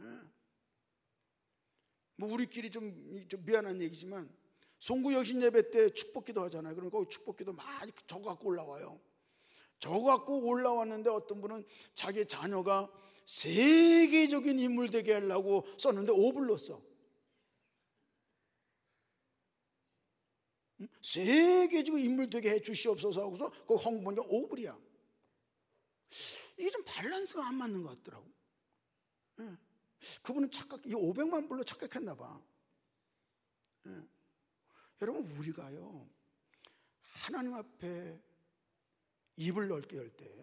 뭐 우리끼리 좀, 좀 미안한 얘기지만 송구 여신 예배 때 축복기도 하잖아요. 그러니까 축복기도 많이 적어 갖고 올라와요. 적어 갖고 올라왔는데 어떤 분은 자기 자녀가 세계적인 인물 되게 하려고 썼는데 오불 넣었어. 세계적인 인물 되게 해 주시옵소서 하고서 그 홍보니까 오불이야. 이게 좀 밸런스가 안 맞는 것 같더라고. 예. 그분은 착각, 이 오백만 불로 착각했나 봐. 예. 여러분, 우리가요 하나님 앞에 입을 넓게 열 때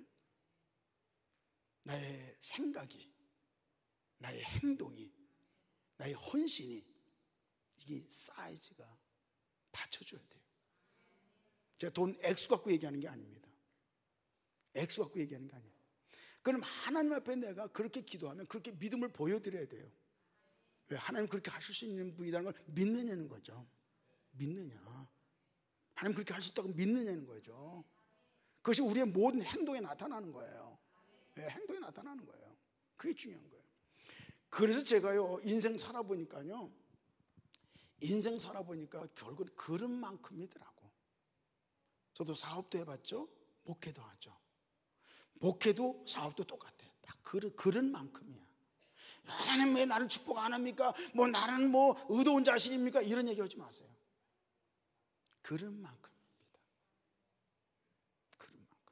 나의 생각이, 나의 행동이, 나의 헌신이, 이게 사이즈가 받쳐줘야 돼요. 제가 돈 액수 갖고 얘기하는 게 아닙니다. 액수 갖고 얘기하는 게 아니에요. 그럼 하나님 앞에 내가 그렇게 기도하면 그렇게 믿음을 보여드려야 돼요. 왜? 하나님 그렇게 하실 수 있는 분이라는 걸 믿느냐는 거죠. 믿느냐, 하나님 그렇게 할 수 있다고 믿느냐는 거죠. 그것이 우리의 모든 행동에 나타나는 거예요. 네, 행동에 나타나는 거예요. 그게 중요한 거예요. 그래서 제가요 인생 살아보니까요 인생 살아보니까 결국은 그릇만큼이더라고. 저도 사업도 해봤죠, 목회도 하죠. 목회도 사업도 똑같아요. 딱 그릇, 그릇만큼이야. 하나님 왜 나를 축복 안 합니까? 뭐 나는 뭐 의로운 자식입니까? 이런 얘기 하지 마세요. 그릇만큼입니다. 그릇만큼.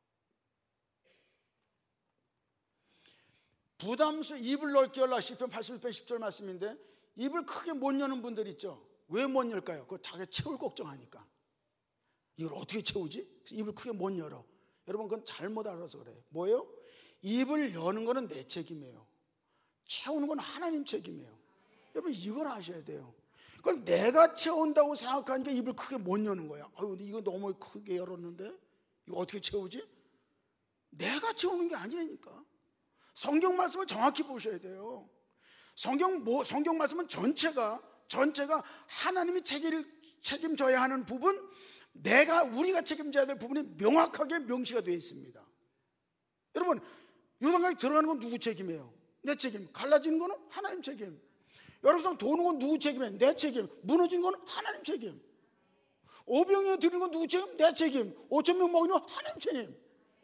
부담스 입을 넓게 열라 시편 팔십일 편 십 절 말씀인데, 입을 크게 못 여는 분들 있죠. 왜 못 열까요? 그거 자기가 채울 걱정하니까. 이걸 어떻게 채우지? 입을 크게 못 열어. 여러분, 그건 잘못 알아서 그래요. 뭐예요? 입을 여는 거는 내 책임이에요. 채우는 건 하나님 책임이에요. 여러분, 이걸 아셔야 돼요. 그럼 내가 채운다고 생각하니까 입을 크게 못 여는 거야. 아유, 이거 너무 크게 열었는데 이거 어떻게 채우지? 내가 채우는 게 아니라니까. 성경 말씀을 정확히 보셔야 돼요. 성경 뭐 성경 말씀은 전체가 전체가 하나님이 책임을 책임져야 하는 부분, 내가 우리가 책임져야 될 부분이 명확하게 명시가 되어 있습니다. 여러분, 요단강에 들어가는 건 누구 책임이에요? 내 책임. 갈라지는 거는 하나님 책임. 여러분, 도는 건 누구 책임이에요? 내 책임. 무너지는 건 하나님 책임. 오병이어 드리는 건 누구 책임? 내 책임. 오천 명 먹이는 건 하나님 책임.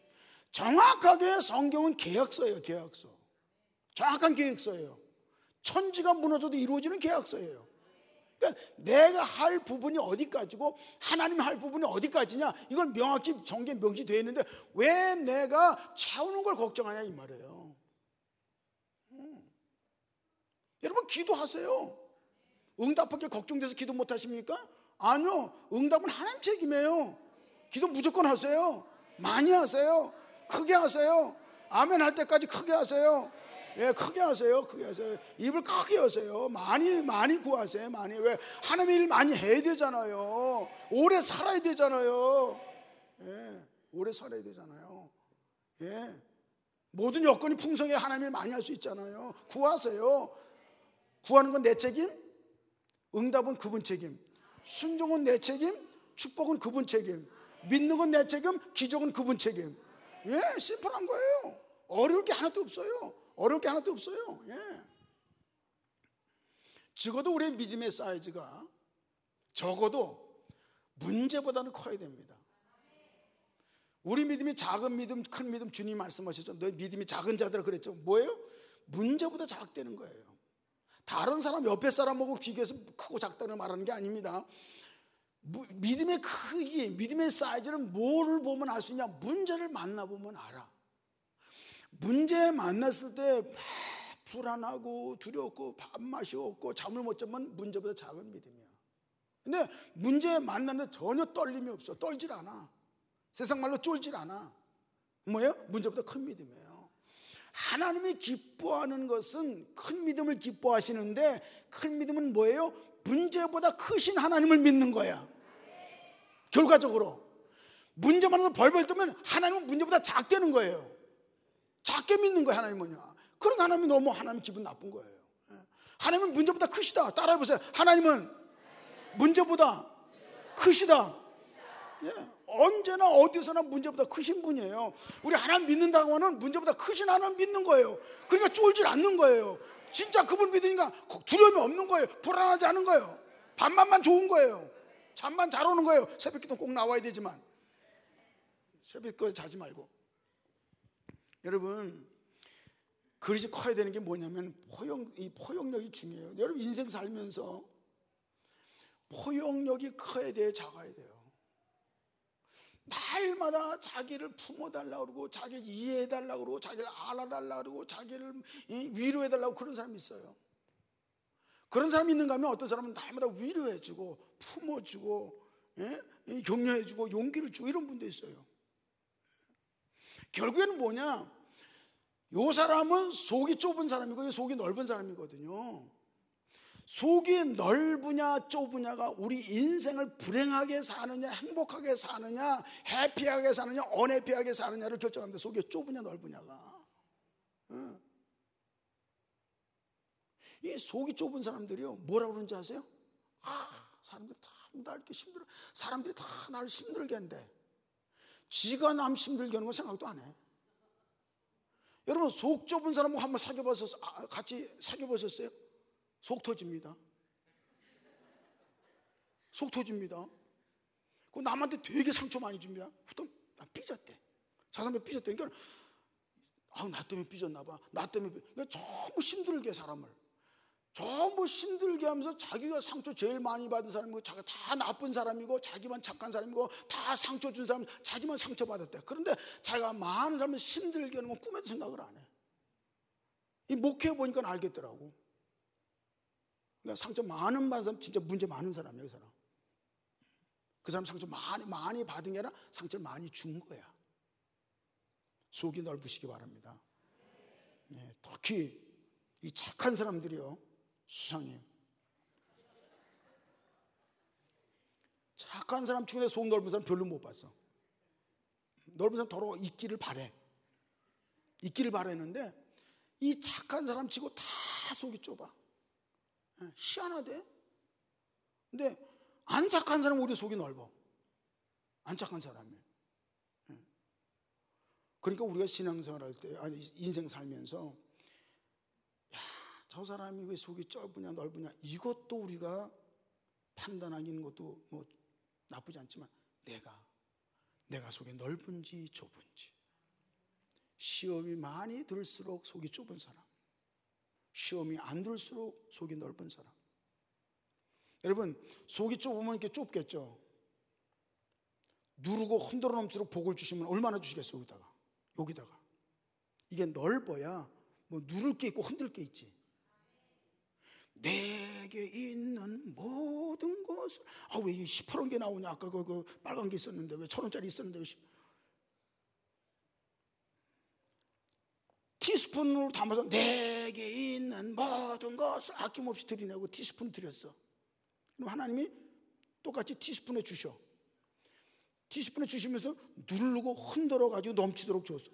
정확하게 성경은 계약서예요. 계약서. 정확한 계약서예요. 천지가 무너져도 이루어지는 계약서예요. 그러니까 내가 할 부분이 어디까지고 하나님 할 부분이 어디까지냐, 이건 명확히 정계 명시되어 있는데 왜 내가 채우는 걸 걱정하냐 이 말이에요. 음. 여러분, 기도하세요. 응답받기 걱정돼서 기도 못 하십니까? 아니요, 응답은 하나님 책임이에요. 기도 무조건 하세요. 많이 하세요. 크게 하세요. 아멘 할 때까지 크게 하세요. 예, 크게 하세요. 크게 하세요. 입을 크게 하세요. 많이 많이 구하세요. 많이. 왜? 하나님의 일 많이 해야 되잖아요. 오래 살아야 되잖아요. 예, 오래 살아야 되잖아요. 예, 모든 여건이 풍성해 하나님의 일 많이 할 수 있잖아요. 구하세요. 구하는 건 내 책임, 응답은 그분 책임, 순종은 내 책임, 축복은 그분 책임, 믿는 건 내 책임, 기적은 그분 책임. 예, 심플한 거예요. 어려울 게 하나도 없어요. 어려울 게 하나도 없어요. 예. 적어도 우리의 믿음의 사이즈가 적어도 문제보다는 커야 됩니다. 우리 믿음이 작은 믿음, 큰 믿음, 주님 말씀하셨죠. 너희 믿음이 작은 자들아 그랬죠. 뭐예요? 문제보다 작다는 거예요. 다른 사람, 옆에 사람하고 비교해서 크고 작다는 말하는 게 아닙니다. 믿음의 크기, 믿음의 사이즈는 뭐를 보면 알 수 있냐? 문제를 만나보면 알아. 문제 만났을 때 막 불안하고 두렵고 밥맛이 없고 잠을 못 자면 문제보다 작은 믿음이야. 근데 문제 만났는데 전혀 떨림이 없어. 떨질 않아. 세상 말로 쫄질 않아. 뭐예요? 문제보다 큰 믿음이에요. 하나님이 기뻐하는 것은 큰 믿음을 기뻐하시는데, 큰 믿음은 뭐예요? 문제보다 크신 하나님을 믿는 거야. 결과적으로 문제 만나서 벌벌 뜨면 하나님은 문제보다 작다는 거예요. 작게 믿는 거야. 하나님은요. 그러니까 하나님이 너무 하나님 기분 나쁜 거예요. 하나님은 문제보다 크시다. 따라해보세요. 하나님은 문제보다 크시다. 예, 언제나 어디서나 문제보다 크신 분이에요. 우리 하나님 믿는다고 하면 문제보다 크신 하나님 믿는 거예요. 그러니까 쫄질 않는 거예요. 진짜 그분 믿으니까 두려움이 없는 거예요. 불안하지 않은 거예요. 밤만만 좋은 거예요. 잠만 잘 오는 거예요. 새벽기도 꼭 나와야 되지만 새벽기도 자지 말고. 여러분, 그릇이 커야 되는 게 뭐냐면 포용, 이 포용력이 중요해요. 여러분 인생 살면서 포용력이 커야 돼요, 작아야 돼요. 날마다 자기를 품어달라고 그러고 자기를 이해해달라고 그러고 자기를 알아달라고 그러고 자기를 위로해달라고 그런 사람이 있어요. 그런 사람이 있는가 하면 어떤 사람은 날마다 위로해주고 품어주고, 예? 격려해주고 용기를 주고 이런 분도 있어요. 결국에는 뭐냐, 요 사람은 속이 좁은 사람이고 속이 넓은 사람이거든요. 속이 넓으냐 좁으냐가 우리 인생을 불행하게 사느냐 행복하게 사느냐 해피하게 사느냐 언해피하게 사느냐를 결정합니다. 속이 좁으냐 넓으냐가. 이 속이 좁은 사람들이요, 뭐라고 그러는지 아세요? 아, 사람들이 다 날 이렇게 힘들어, 사람들이 다 나를 힘들게 한대. 지가 남 힘들게 하는 거 생각도 안 해. 여러분, 속 좁은 사람하고 한번 사귀어보셨어요? 같이 사귀어보셨어요? 속 터집니다. 속 터집니다. 그 남한테 되게 상처 많이 줍니다. 보통 나 삐졌대. 저 사람이 삐졌대. 그러니까 아, 나 때문에 삐졌나 봐. 나 때문에 삐... 전부 힘들게 사람을 전부 힘들게 하면서 자기가 상처 제일 많이 받은 사람이고 자기가 다 나쁜 사람이고 자기만 착한 사람이고 다 상처 준 사람, 자기만 상처 받았대. 그런데 자기가 많은 사람을 힘들게 하는 건 꿈에도 생각을 안 해. 이 목회해 보니까 알겠더라고. 그러니까 상처 많은 받은 사람 진짜 문제 많은 사람이에요. 그 사람 그 사람 상처 많이 많이 받은 게 아니라 상처를 많이 준 거야. 속이 넓으시기 바랍니다. 네, 특히 이 착한 사람들이요 수상해요. 착한 사람 중에 속 넓은 사람 별로 못 봤어. 넓은 사람 더러 있기를 바래. 있기를 바랬는데 이 착한 사람 치고 다 속이 좁아. 희한하대. 근데 안 착한 사람은 오히려 속이 넓어. 안 착한 사람이. 그러니까 우리가 신앙생활 할 때, 아니 인생 살면서 야, 저 사람이 왜 속이 좁으냐 넓으냐 이것도 우리가 판단하기는 것도 뭐 나쁘지 않지만 내가 내가 속이 넓은지 좁은지. 시험이 많이 들수록 속이 좁은 사람, 시험이 안 들수록 속이 넓은 사람. 여러분, 속이 좁으면 이렇게 좁겠죠. 누르고 흔들어 넘치도록 복을 주시면 얼마나 주시겠어요? 여기다가 여기다가 이게 넓어야 뭐 누를 게 있고 흔들 게 있지. 내게 있는 모든 것을, 아, 왜 시퍼런 게 나오냐? 아까 그, 그 빨간 게 있었는데 왜 천 원짜리 있었는데 왜 티스푼으로 담아서 내게 있는 모든 것을 아낌없이 드리냐고 티스푼 드렸어. 그럼 하나님이 똑같이 티스푼에 주셔. 티스푼에 주시면서 누르고 흔들어 가지고 넘치도록 줬어.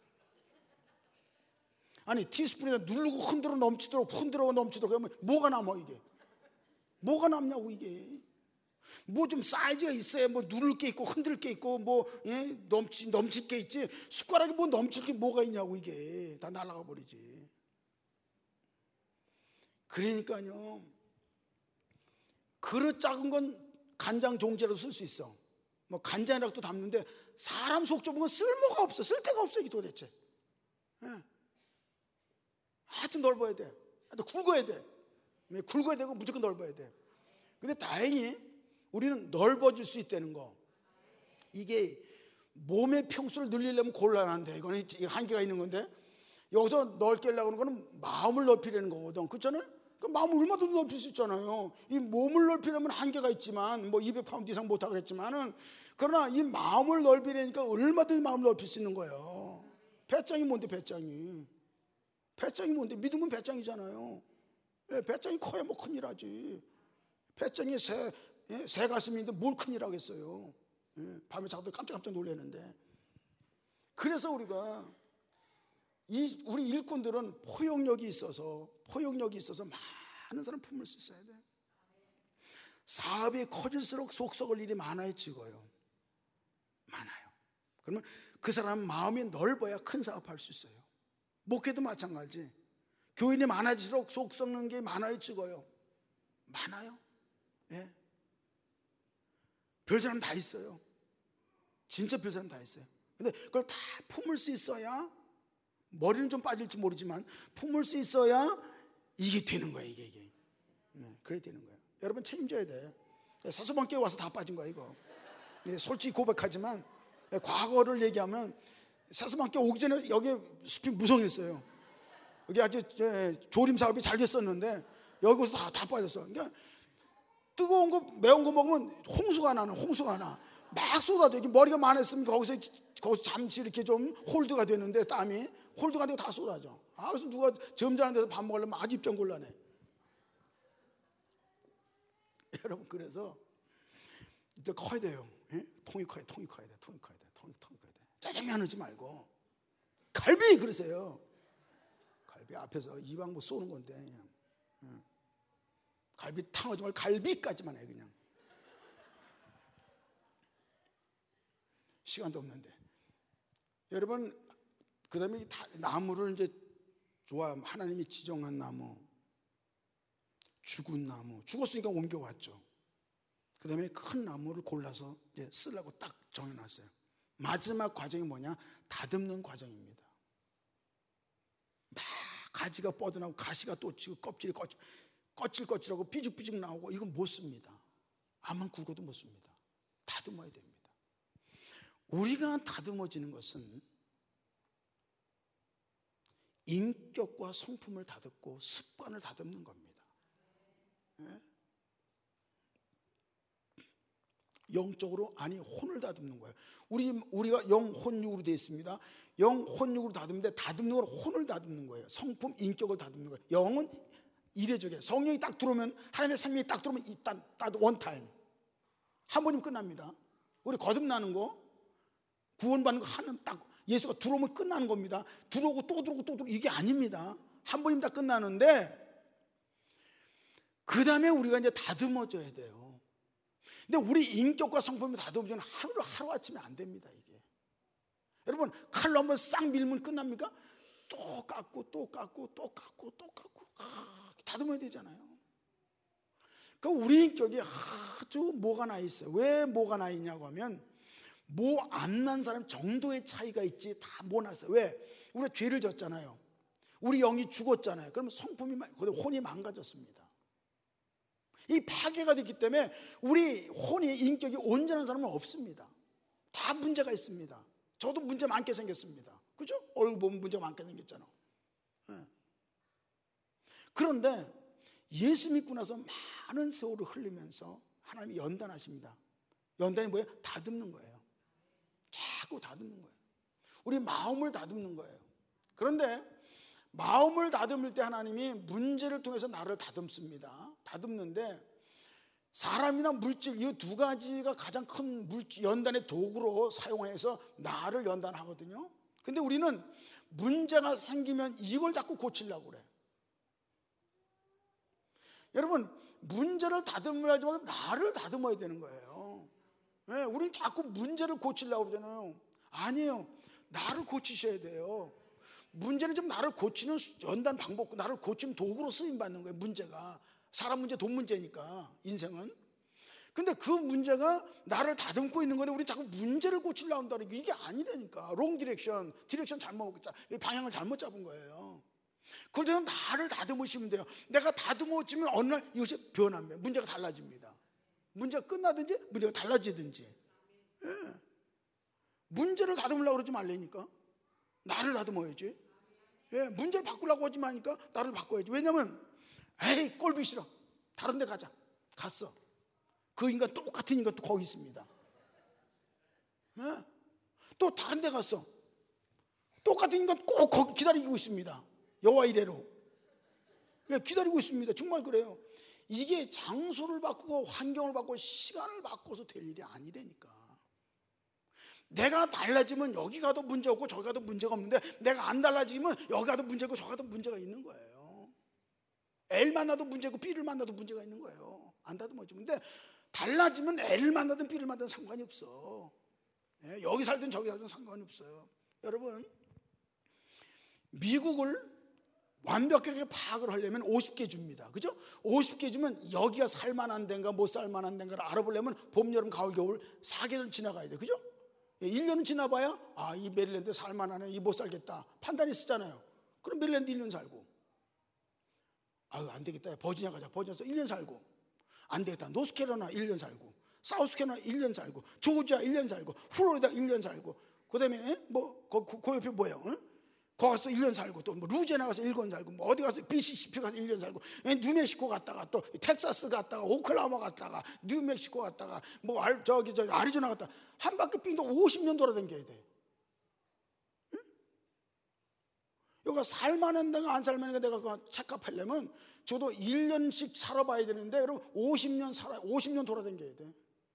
아니 티스푼에다 누르고 흔들어 넘치도록 흔들어 넘치도록 하면 뭐가 남아 이게? 뭐가 남냐고 이게. 뭐 좀 사이즈가 있어야 뭐 누를 게 있고 흔들 게 있고 뭐 예? 넘치 넘칠 게 있지. 숟가락이 뭐 넘칠 게 뭐가 있냐고 이게. 다 날아가 버리지. 그러니까요. 그릇 작은 건 간장 종지라도 쓸 수 있어. 뭐 간장이라도 담는데 사람 속 좁은 건 쓸모가 없어. 쓸 데가 없어 이게 도대체. 예. 하여튼 넓어야 돼. 하여튼 굵어야 돼. 굵어야 되고 무조건 넓어야 돼. 근데 다행히 우리는 넓어질 수 있다는 거. 이게 몸의 평수를 늘리려면 곤란한데 이거는 한계가 있는 건데 여기서 넓게 하려고 하는 거는 마음을 넓히려는 거거든. 그렇잖아요? 그 마음을 얼마든지 넓힐 수 있잖아요. 이 몸을 넓히려면 한계가 있지만 뭐 이백 파운드 이상 못 하겠지만은 그러나 이 마음을 넓히려니까 얼마든지 마음을 넓힐 수 있는 거예요. 배짱이 뭔데 배짱이. 배짱이 뭔데? 믿음은 배짱이잖아요. 예, 배짱이 커야 뭐 큰일하지. 배짱이 새, 예, 새 가슴인데 뭘 큰일 하겠어요. 예, 밤에 자도 깜짝깜짝 놀라는데. 그래서 우리가 이 우리 일꾼들은 포용력이 있어서 포용력이 있어서 많은 사람 품을 수 있어야 돼. 사업이 커질수록 속썩을 일이 많아지고요. 많아요. 그러면 그 사람 마음이 넓어야 큰 사업할 수 있어요. 목회도 마찬가지. 교인이 많아질수록 속 썩는 게 많아지고요. 많아요. 예. 별 사람 다 있어요. 진짜 별 사람 다 있어요. 근데 그걸 다 품을 수 있어야, 머리는 좀 빠질지 모르지만 품을 수 있어야 이게 되는 거예요. 이게 이게. 네, 그래 되는 거예요. 여러분 책임져야 돼. 사소방교회 와서 다 빠진 거야 이거. 솔직히 고백하지만 과거를 얘기하면 사소방교회 오기 전에 여기 숲이 무성했어요. 여기 아주 조림 사업이 잘 됐었는데 여기서 다, 다 빠졌어. 그러니까 뜨거운 거 매운 거 먹으면 홍수가 나는 홍수가 나. 막 쏟아져. 머리가 많았으면 거기서 거기서 잠시 이렇게 좀 홀드가 되는데 땀이 홀드가 되고 다 쏟아져. 아, 그래서 누가 점잖은 데서 밥 먹으려면 아주 입장 곤란해. 여러분 그래서 이제 커야 돼요. 예? 통이 커야 통이 커야 돼. 통이 커야 돼. 통이 통이 커야 돼. 짜장면 하지 말고 갈비 그러세요. 갈비 앞에서 이방 뭐 쏘는 건데 그냥. 예. 갈비탕 하지 말고 갈비까지만 해 그냥. 시간도 없는데. 여러분 그다음에 나무를 이제 좋아 하나님이 지정한 나무, 죽은 나무, 죽었으니까 옮겨왔죠. 그 다음에 큰 나무를 골라서 이제 쓰려고 딱 정해놨어요. 마지막 과정이 뭐냐? 다듬는 과정입니다. 막 가지가 뻗어나오고 가시가 또 치고 껍질이 거칠, 거칠거칠하고 삐죽삐죽 나오고 이건 못 씁니다. 암만 굵어도 못 씁니다. 다듬어야 됩니다. 우리가 다듬어지는 것은 인격과 성품을 다듬고 습관을 다듬는 겁니다. 예? 영적으로 아니 혼을 다듬는 거예요. 우리 우리가 영 혼육으로 되어 있습니다. 영 혼육으로 다듬는데 다듬는 건 혼을 다듬는 거예요. 성품, 인격을 다듬는 거예요. 영은 이례적이에요. 성령이 딱 들어오면 하나님의 생명이 딱 들어오면 일단 딱 원타임 한 번이면 끝납니다. 우리 거듭나는 거 구원받는 거 하는 딱 예수가 들어오면 끝나는 겁니다. 들어오고 또 들어오고 또 들어오고 이게 아닙니다. 한 번이면 다 끝나는데 그 다음에 우리가 이제 다듬어져야 돼요. 근데 우리 인격과 성품을 다듬어주는 하루 하루아침에 안 됩니다. 이게 여러분 칼로 한번 싹 밀면 끝납니까? 또 깎고 또 깎고 또 깎고 또 깎고 아, 다듬어야 되잖아요. 그러니까 우리 인격이 아주 뭐가 나 있어요. 왜 뭐가 나 있냐고 하면 뭐 안 난 사람 정도의 차이가 있지 다 뭐 났어요. 왜? 우리가 죄를 졌잖아요. 우리 영이 죽었잖아요. 그러면 성품이 혼이 망가졌습니다. 이 파괴가 됐기 때문에 우리 혼이 인격이 온전한 사람은 없습니다. 다 문제가 있습니다. 저도 문제 많게 생겼습니다. 그죠? 얼굴 보면 문제 많게 생겼잖아. 네. 그런데 예수 믿고 나서 많은 세월을 흘리면서 하나님이 연단하십니다. 연단이 뭐예요? 다듬는 거예요. 자꾸 다듬는 거예요. 우리 마음을 다듬는 거예요. 그런데 마음을 다듬을 때 하나님이 문제를 통해서 나를 다듬습니다. 다듬는데 사람이나 물질 이 두 가지가 가장 큰 물질 연단의 도구로 사용해서 나를 연단하거든요. 근데 우리는 문제가 생기면 이걸 자꾸 고치려고 그래. 여러분 문제를 다듬어야지 나를 다듬어야 되는 거예요. 네, 우리는 자꾸 문제를 고치려고 그러잖아요. 아니에요. 나를 고치셔야 돼요. 문제는 좀 나를 고치는 연단 방법, 나를 고치는 도구로 쓰임받는 거예요. 문제가 사람 문제, 돈 문제니까 인생은. 근데 그 문제가 나를 다듬고 있는 건데 우리 자꾸 문제를 고치려고 한다는 게 이게 아니라니까. 롱 디렉션, 디렉션 잘못 방향을 잘못 잡은 거예요. 그럴 때는 나를 다듬으시면 돼요. 내가 다듬어지면 어느 날 이것이 변합니다. 문제가 달라집니다. 문제가 끝나든지 문제가 달라지든지. 예. 문제를 다듬으려고 그러지 말라니까. 나를 다듬어야지. 예. 문제를 바꾸려고 하지 마니까 나를 바꿔야지. 왜냐면 에이 꼴보기 싫어. 다른 데 가자. 갔어. 그 인간 똑같은 인간 또 거기 있습니다. 예. 또 다른 데 갔어. 똑같은 인간 꼭 거기 기다리고 있습니다. 여호와 이래로. 예, 기다리고 있습니다. 정말 그래요. 이게 장소를 바꾸고 환경을 바꾸고 시간을 바꿔서 될 일이 아니라니까. 내가 달라지면 여기 가도 문제 없고 저기 가도 문제가 없는데, 내가 안 달라지면 여기 가도 문제고 저기 가도 문제가 있는 거예요. L 만나도 문제고 B를 만나도 문제가 있는 거예요. 안 다듬어지. 근데 달라지면 L을 만나든 B를 만나든 상관이 없어. 예, 여기 살든 저기 살든 상관이 없어요. 여러분, 미국을 완벽하게 파악을 하려면 오십 개 줍니다. 그죠? 오십 개 주면 여기가 살만한 데인가 못 살만한 데인가를 알아보려면 봄, 여름, 가을, 겨울 사 개를 지나가야 돼. 그죠? 일 년은 지나봐야 아, 이 메릴랜드 살만하네, 이 못 살겠다 판단이 쓰잖아요. 그럼 메릴랜드 일 년 살고, 아유 안 되겠다, 버지니아 가자, 버지니아에서 일 년 살고, 안 되겠다, 노스캐롤라이나 일 년 살고, 사우스캐롤라이나 일 년 살고, 조지아 일 년 살고, 플로리다 일 년 살고, 그 다음에 뭐 그, 그 옆에 뭐예요? 응? 거기 가서 또 일 년 살고, 또 뭐 루지애나 가서 일 년 살고, 뭐 어디 가서 미시시피 가서 일 년 살고, 뉴멕시코 갔다가 또 텍사스 갔다가 오클라호마 갔다가 뉴멕시코 갔다가 뭐 알, 저기 저 아리조나 갔다가 한 바퀴 빙도 오십 년 돌아다녀야 돼. 응? 여기가 살만한 데가 안 살만한 데가 내가 체크하려면 저도 일 년씩 살아봐야 되는데, 여러분 오십 년 살아 오십 년 돌아다녀야 돼.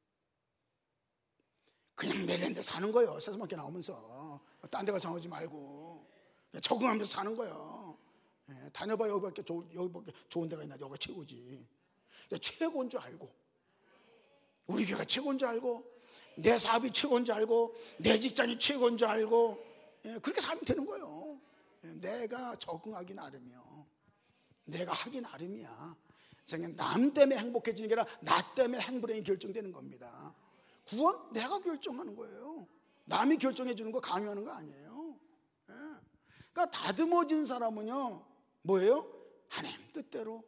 그냥 메릴랜드 사는 거예요. 세수밖에 나오면서 딴 데 가서 오지 말고 적응하면서 사는 거예요. 예, 다녀봐. 여기밖에, 조, 여기밖에 좋은 데가 있나? 여기가 최고지. 최고인 줄 알고, 우리 교회가 최고인 줄 알고, 내 사업이 최고인 줄 알고, 내 직장이 최고인 줄 알고, 예, 그렇게 살면 되는 거예요. 예, 내가 적응하기 나름이요, 내가 하기 나름이야. 남 때문에 행복해지는 게 아니라 나 때문에 행복이 결정되는 겁니다. 구원 내가 결정하는 거예요. 남이 결정해 주는 거 강요하는 거 아니에요. 그러니까 다듬어진 사람은요 뭐예요? 하나님 뜻대로,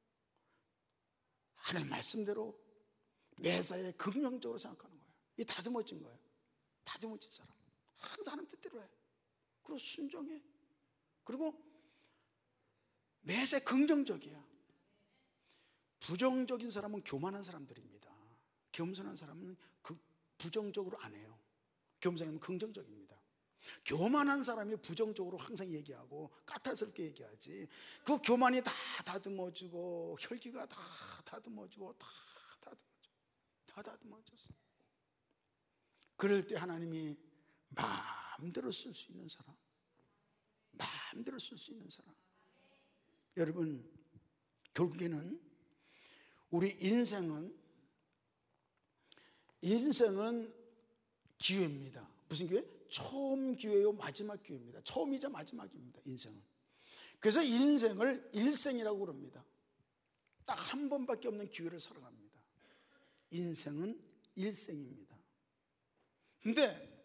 하나님 말씀대로 매사에 긍정적으로 생각하는 거예요. 이 다듬어진 거예요. 다듬어진 사람 항상 하나님 뜻대로 해. 그리고 순종해. 그리고 매사에 긍정적이야. 부정적인 사람은 교만한 사람들입니다. 겸손한 사람은 그 부정적으로 안 해요. 겸손한 사람은 긍정적입니다. 교만한 사람이 부정적으로 항상 얘기하고 까탈스럽게 얘기하지, 그 교만이 다 다듬어지고 혈기가 다 다듬어지고 다 다듬어져 다 다듬어졌어. 그럴 때 하나님이 마음대로 쓸 수 있는 사람, 마음대로 쓸 수 있는 사람. 여러분, 결국에는 우리 인생은 인생은 기회입니다. 무슨 기회? 처음 기회요, 마지막 기회입니다. 처음이자 마지막입니다, 인생은. 그래서 인생을 일생이라고 그럽니다. 딱 한 번밖에 없는 기회를 살아갑니다. 인생은 일생입니다. 근데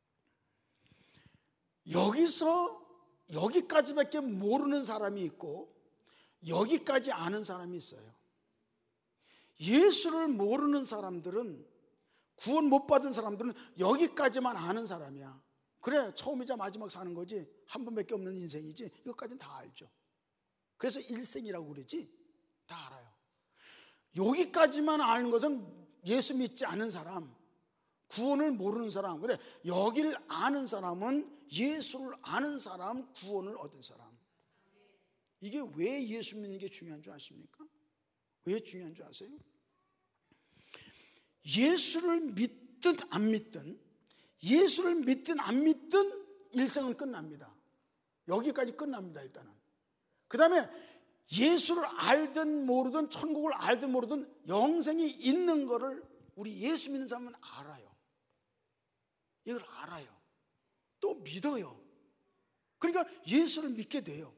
여기서 여기까지밖에 모르는 사람이 있고 여기까지 아는 사람이 있어요. 예수를 모르는 사람들은, 구원 못 받은 사람들은 여기까지만 아는 사람이야. 그래, 처음이자 마지막 사는 거지, 한 번밖에 없는 인생이지, 이것까지는 다 알죠. 그래서 일생이라고 그러지, 다 알아요. 여기까지만 아는 것은 예수 믿지 않은 사람, 구원을 모르는 사람. 근데 여기를 아는 사람은 예수를 아는 사람, 구원을 얻은 사람. 이게 왜 예수 믿는 게 중요한 줄 아십니까? 왜 중요한 줄 아세요? 예수를 믿든 안 믿든, 예수를 믿든 안 믿든 일생은 끝납니다. 여기까지 끝납니다. 일단은. 그 다음에 예수를 알든 모르든, 천국을 알든 모르든 영생이 있는 거를 우리 예수 믿는 사람은 알아요. 이걸 알아요. 또 믿어요. 그러니까 예수를 믿게 돼요.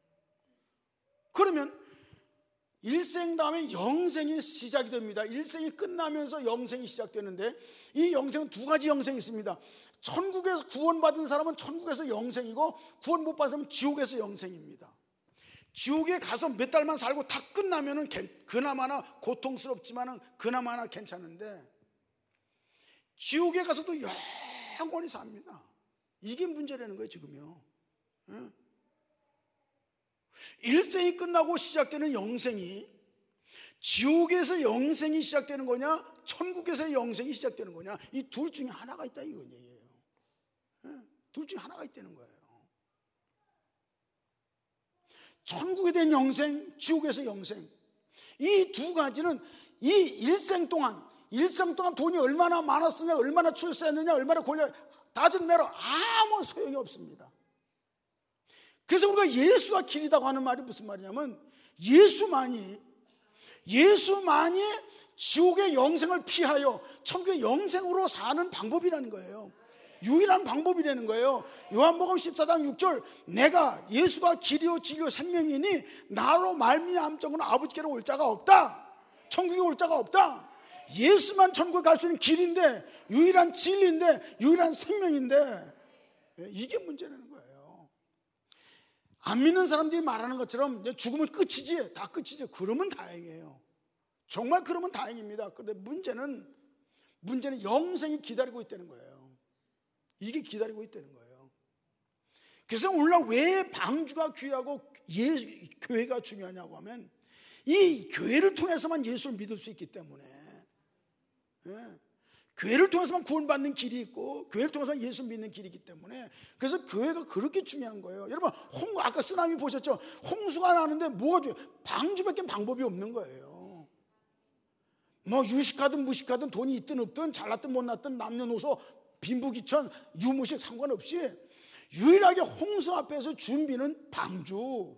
그러면 일생 다음에 영생이 시작이 됩니다. 일생이 끝나면서 영생이 시작되는데, 이 영생은 두 가지 영생이 있습니다. 천국에서 구원받은 사람은 천국에서 영생이고, 구원 못 받은 사람은 지옥에서 영생입니다. 지옥에 가서 몇 달만 살고 다 끝나면은 그나마나 고통스럽지만은 그나마나 괜찮은데, 지옥에 가서도 영원히 삽니다. 이게 문제라는 거예요, 지금요. 응? 일생이 끝나고 시작되는 영생이 지옥에서 영생이 시작되는 거냐, 천국에서 영생이 시작되는 거냐, 이 둘 중에 하나가 있다 이거 얘기예요. 둘 중에 하나가 있다는 거예요. 천국에 대한 영생, 지옥에서 영생, 이 두 가지는 이 일생 동안, 일생 동안 돈이 얼마나 많았으냐, 얼마나 출세했느냐, 얼마나 권력, 다진 매로 아무 소용이 없습니다. 그래서 우리가 예수가 길이라고 하는 말이 무슨 말이냐면, 예수만이 예수만이 지옥의 영생을 피하여 천국의 영생으로 사는 방법이라는 거예요. 유일한 방법이라는 거예요. 요한복음 십사 장 육 절, 내가 예수가 길이요 진리요 생명이니 나로 말미암고는 아버지께로 올 자가 없다. 천국에 올 자가 없다. 예수만 천국에 갈 수 있는 길인데, 유일한 진리인데, 유일한 생명인데, 이게 문제라는 거예요. 안 믿는 사람들이 말하는 것처럼 죽으면 끝이지, 다 끝이지, 그러면 다행이에요. 정말 그러면 다행입니다. 그런데 문제는 문제는 영생이 기다리고 있다는 거예요. 이게 기다리고 있다는 거예요. 그래서 오늘날 왜 방주가 귀하고 예, 교회가 중요하냐고 하면, 이 교회를 통해서만 예수를 믿을 수 있기 때문에, 예, 교회를 통해서만 구원받는 길이 있고, 교회를 통해서 예수 믿는 길이기 때문에, 그래서 교회가 그렇게 중요한 거예요. 여러분, 홍, 아까 쓰나미 보셨죠? 홍수가 나는데 뭐가 중요해요? 방주밖에 방법이 없는 거예요. 뭐 유식하든 무식하든, 돈이 있든 없든, 잘났든 못났든, 남녀노소 빈부귀천 유무식 상관없이 유일하게 홍수 앞에서 준비는 방주,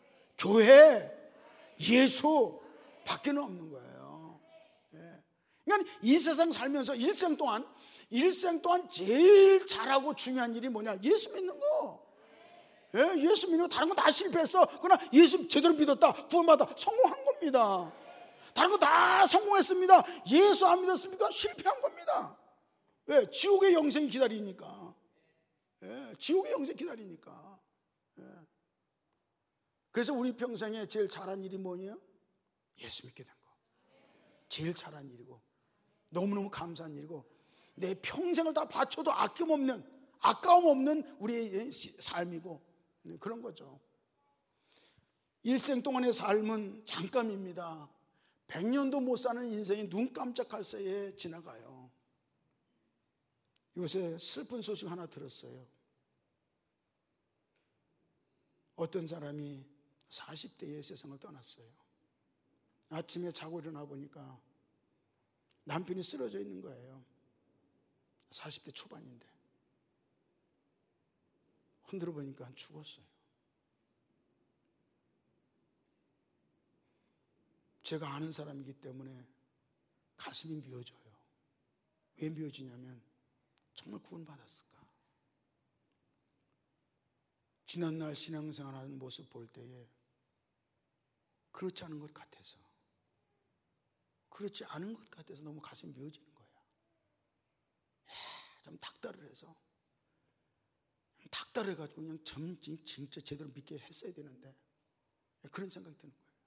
교회, 예수 밖에는 없는 거예요. 예. 그러니까 이 세상 살면서 일생 동안 일생 동안 제일 잘하고 중요한 일이 뭐냐? 예수 믿는 거. 예, 예수 믿는 거. 다른 거 다 실패했어. 그러나 예수 제대로 믿었다, 구원받아, 성공한 겁니다. 다른 거 다 성공했습니다. 예수 안 믿었습니까? 실패한 겁니다. 왜? 지옥의 영생이 기다리니까. 예, 지옥의 영생이 기다리니까. 예. 그래서 우리 평생에 제일 잘한 일이 뭐냐? 예수 믿게 된 거. 제일 잘한 일이고, 너무너무 감사한 일이고, 내 평생을 다 바쳐도 아낌없는, 아까움 없는 우리의 삶이고, 그런 거죠. 일생 동안의 삶은 잠깐입니다. 백 년도 못 사는 인생이 눈 깜짝할 새에 지나가요. 요새 슬픈 소식 하나 들었어요. 어떤 사람이 사십 대에 세상을 떠났어요. 아침에 자고 일어나 보니까 남편이 쓰러져 있는 거예요. 사십 대 초반인데. 흔들어 보니까 죽었어요. 제가 아는 사람이기 때문에 가슴이 미어져요. 왜 미어지냐면, 정말 구원받았을까? 지난날 신앙생활하는 모습 볼 때에 그렇지 않은 것 같아서, 그렇지 않은 것 같아서 너무 가슴이 미어지는 거야. 야, 좀 닥달을 해서, 닥달해가지고 그냥 점, 진짜 제대로 믿게 했어야 되는데, 그런 생각이 드는 거예요.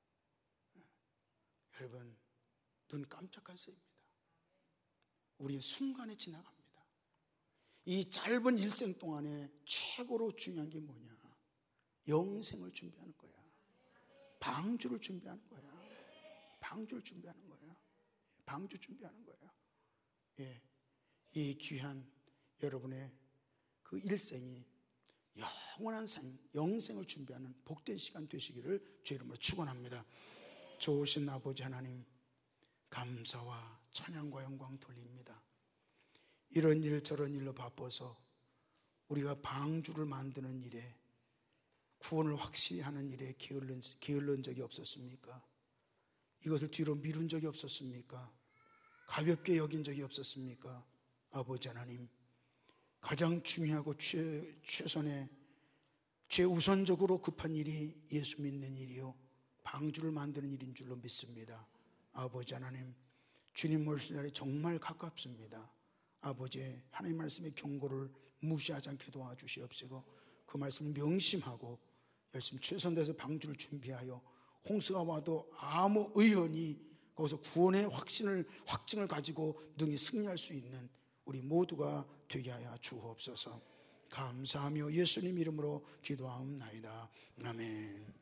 여러분, 눈 깜짝할 새입니다. 우리 순간에 지나갑니다. 이 짧은 일생 동안에 최고로 중요한 게 뭐냐? 영생을 준비하는 거야. 방주를 준비하는 거야. 방주를 준비하는 거야. 방주 준비하는 거야. 예, 이 귀한 여러분의 그 일생이 영원한 생, 영생을 준비하는 복된 시간 되시기를 주의 이름으로 축원합니다. 좋으신 아버지 하나님, 감사와 찬양과 영광 돌립니다. 이런 일 저런 일로 바빠서 우리가 방주를 만드는 일에, 구원을 확실히 하는 일에 게을른, 게을른 적이 없었습니까? 이것을 뒤로 미룬 적이 없었습니까? 가볍게 여긴 적이 없었습니까? 아버지 하나님, 가장 중요하고 최, 최선의 최우선적으로 급한 일이 예수 믿는 일이요, 방주를 만드는 일인 줄로 믿습니다. 아버지 하나님, 주님 오실 날이 정말 가깝습니다. 아버지, 하나님 말씀의 경고를 무시하지 않게 도와주시옵시고, 그 말씀을 명심하고 열심히 최선 다해서 방주를 준비하여 홍수가 와도 아무 의원이 거기서 구원의 확신을, 확증을 가지고 능히 승리할 수 있는 우리 모두가 되게 하여 주옵소서. 감사하며 예수님 이름으로 기도하옵나이다. 아멘.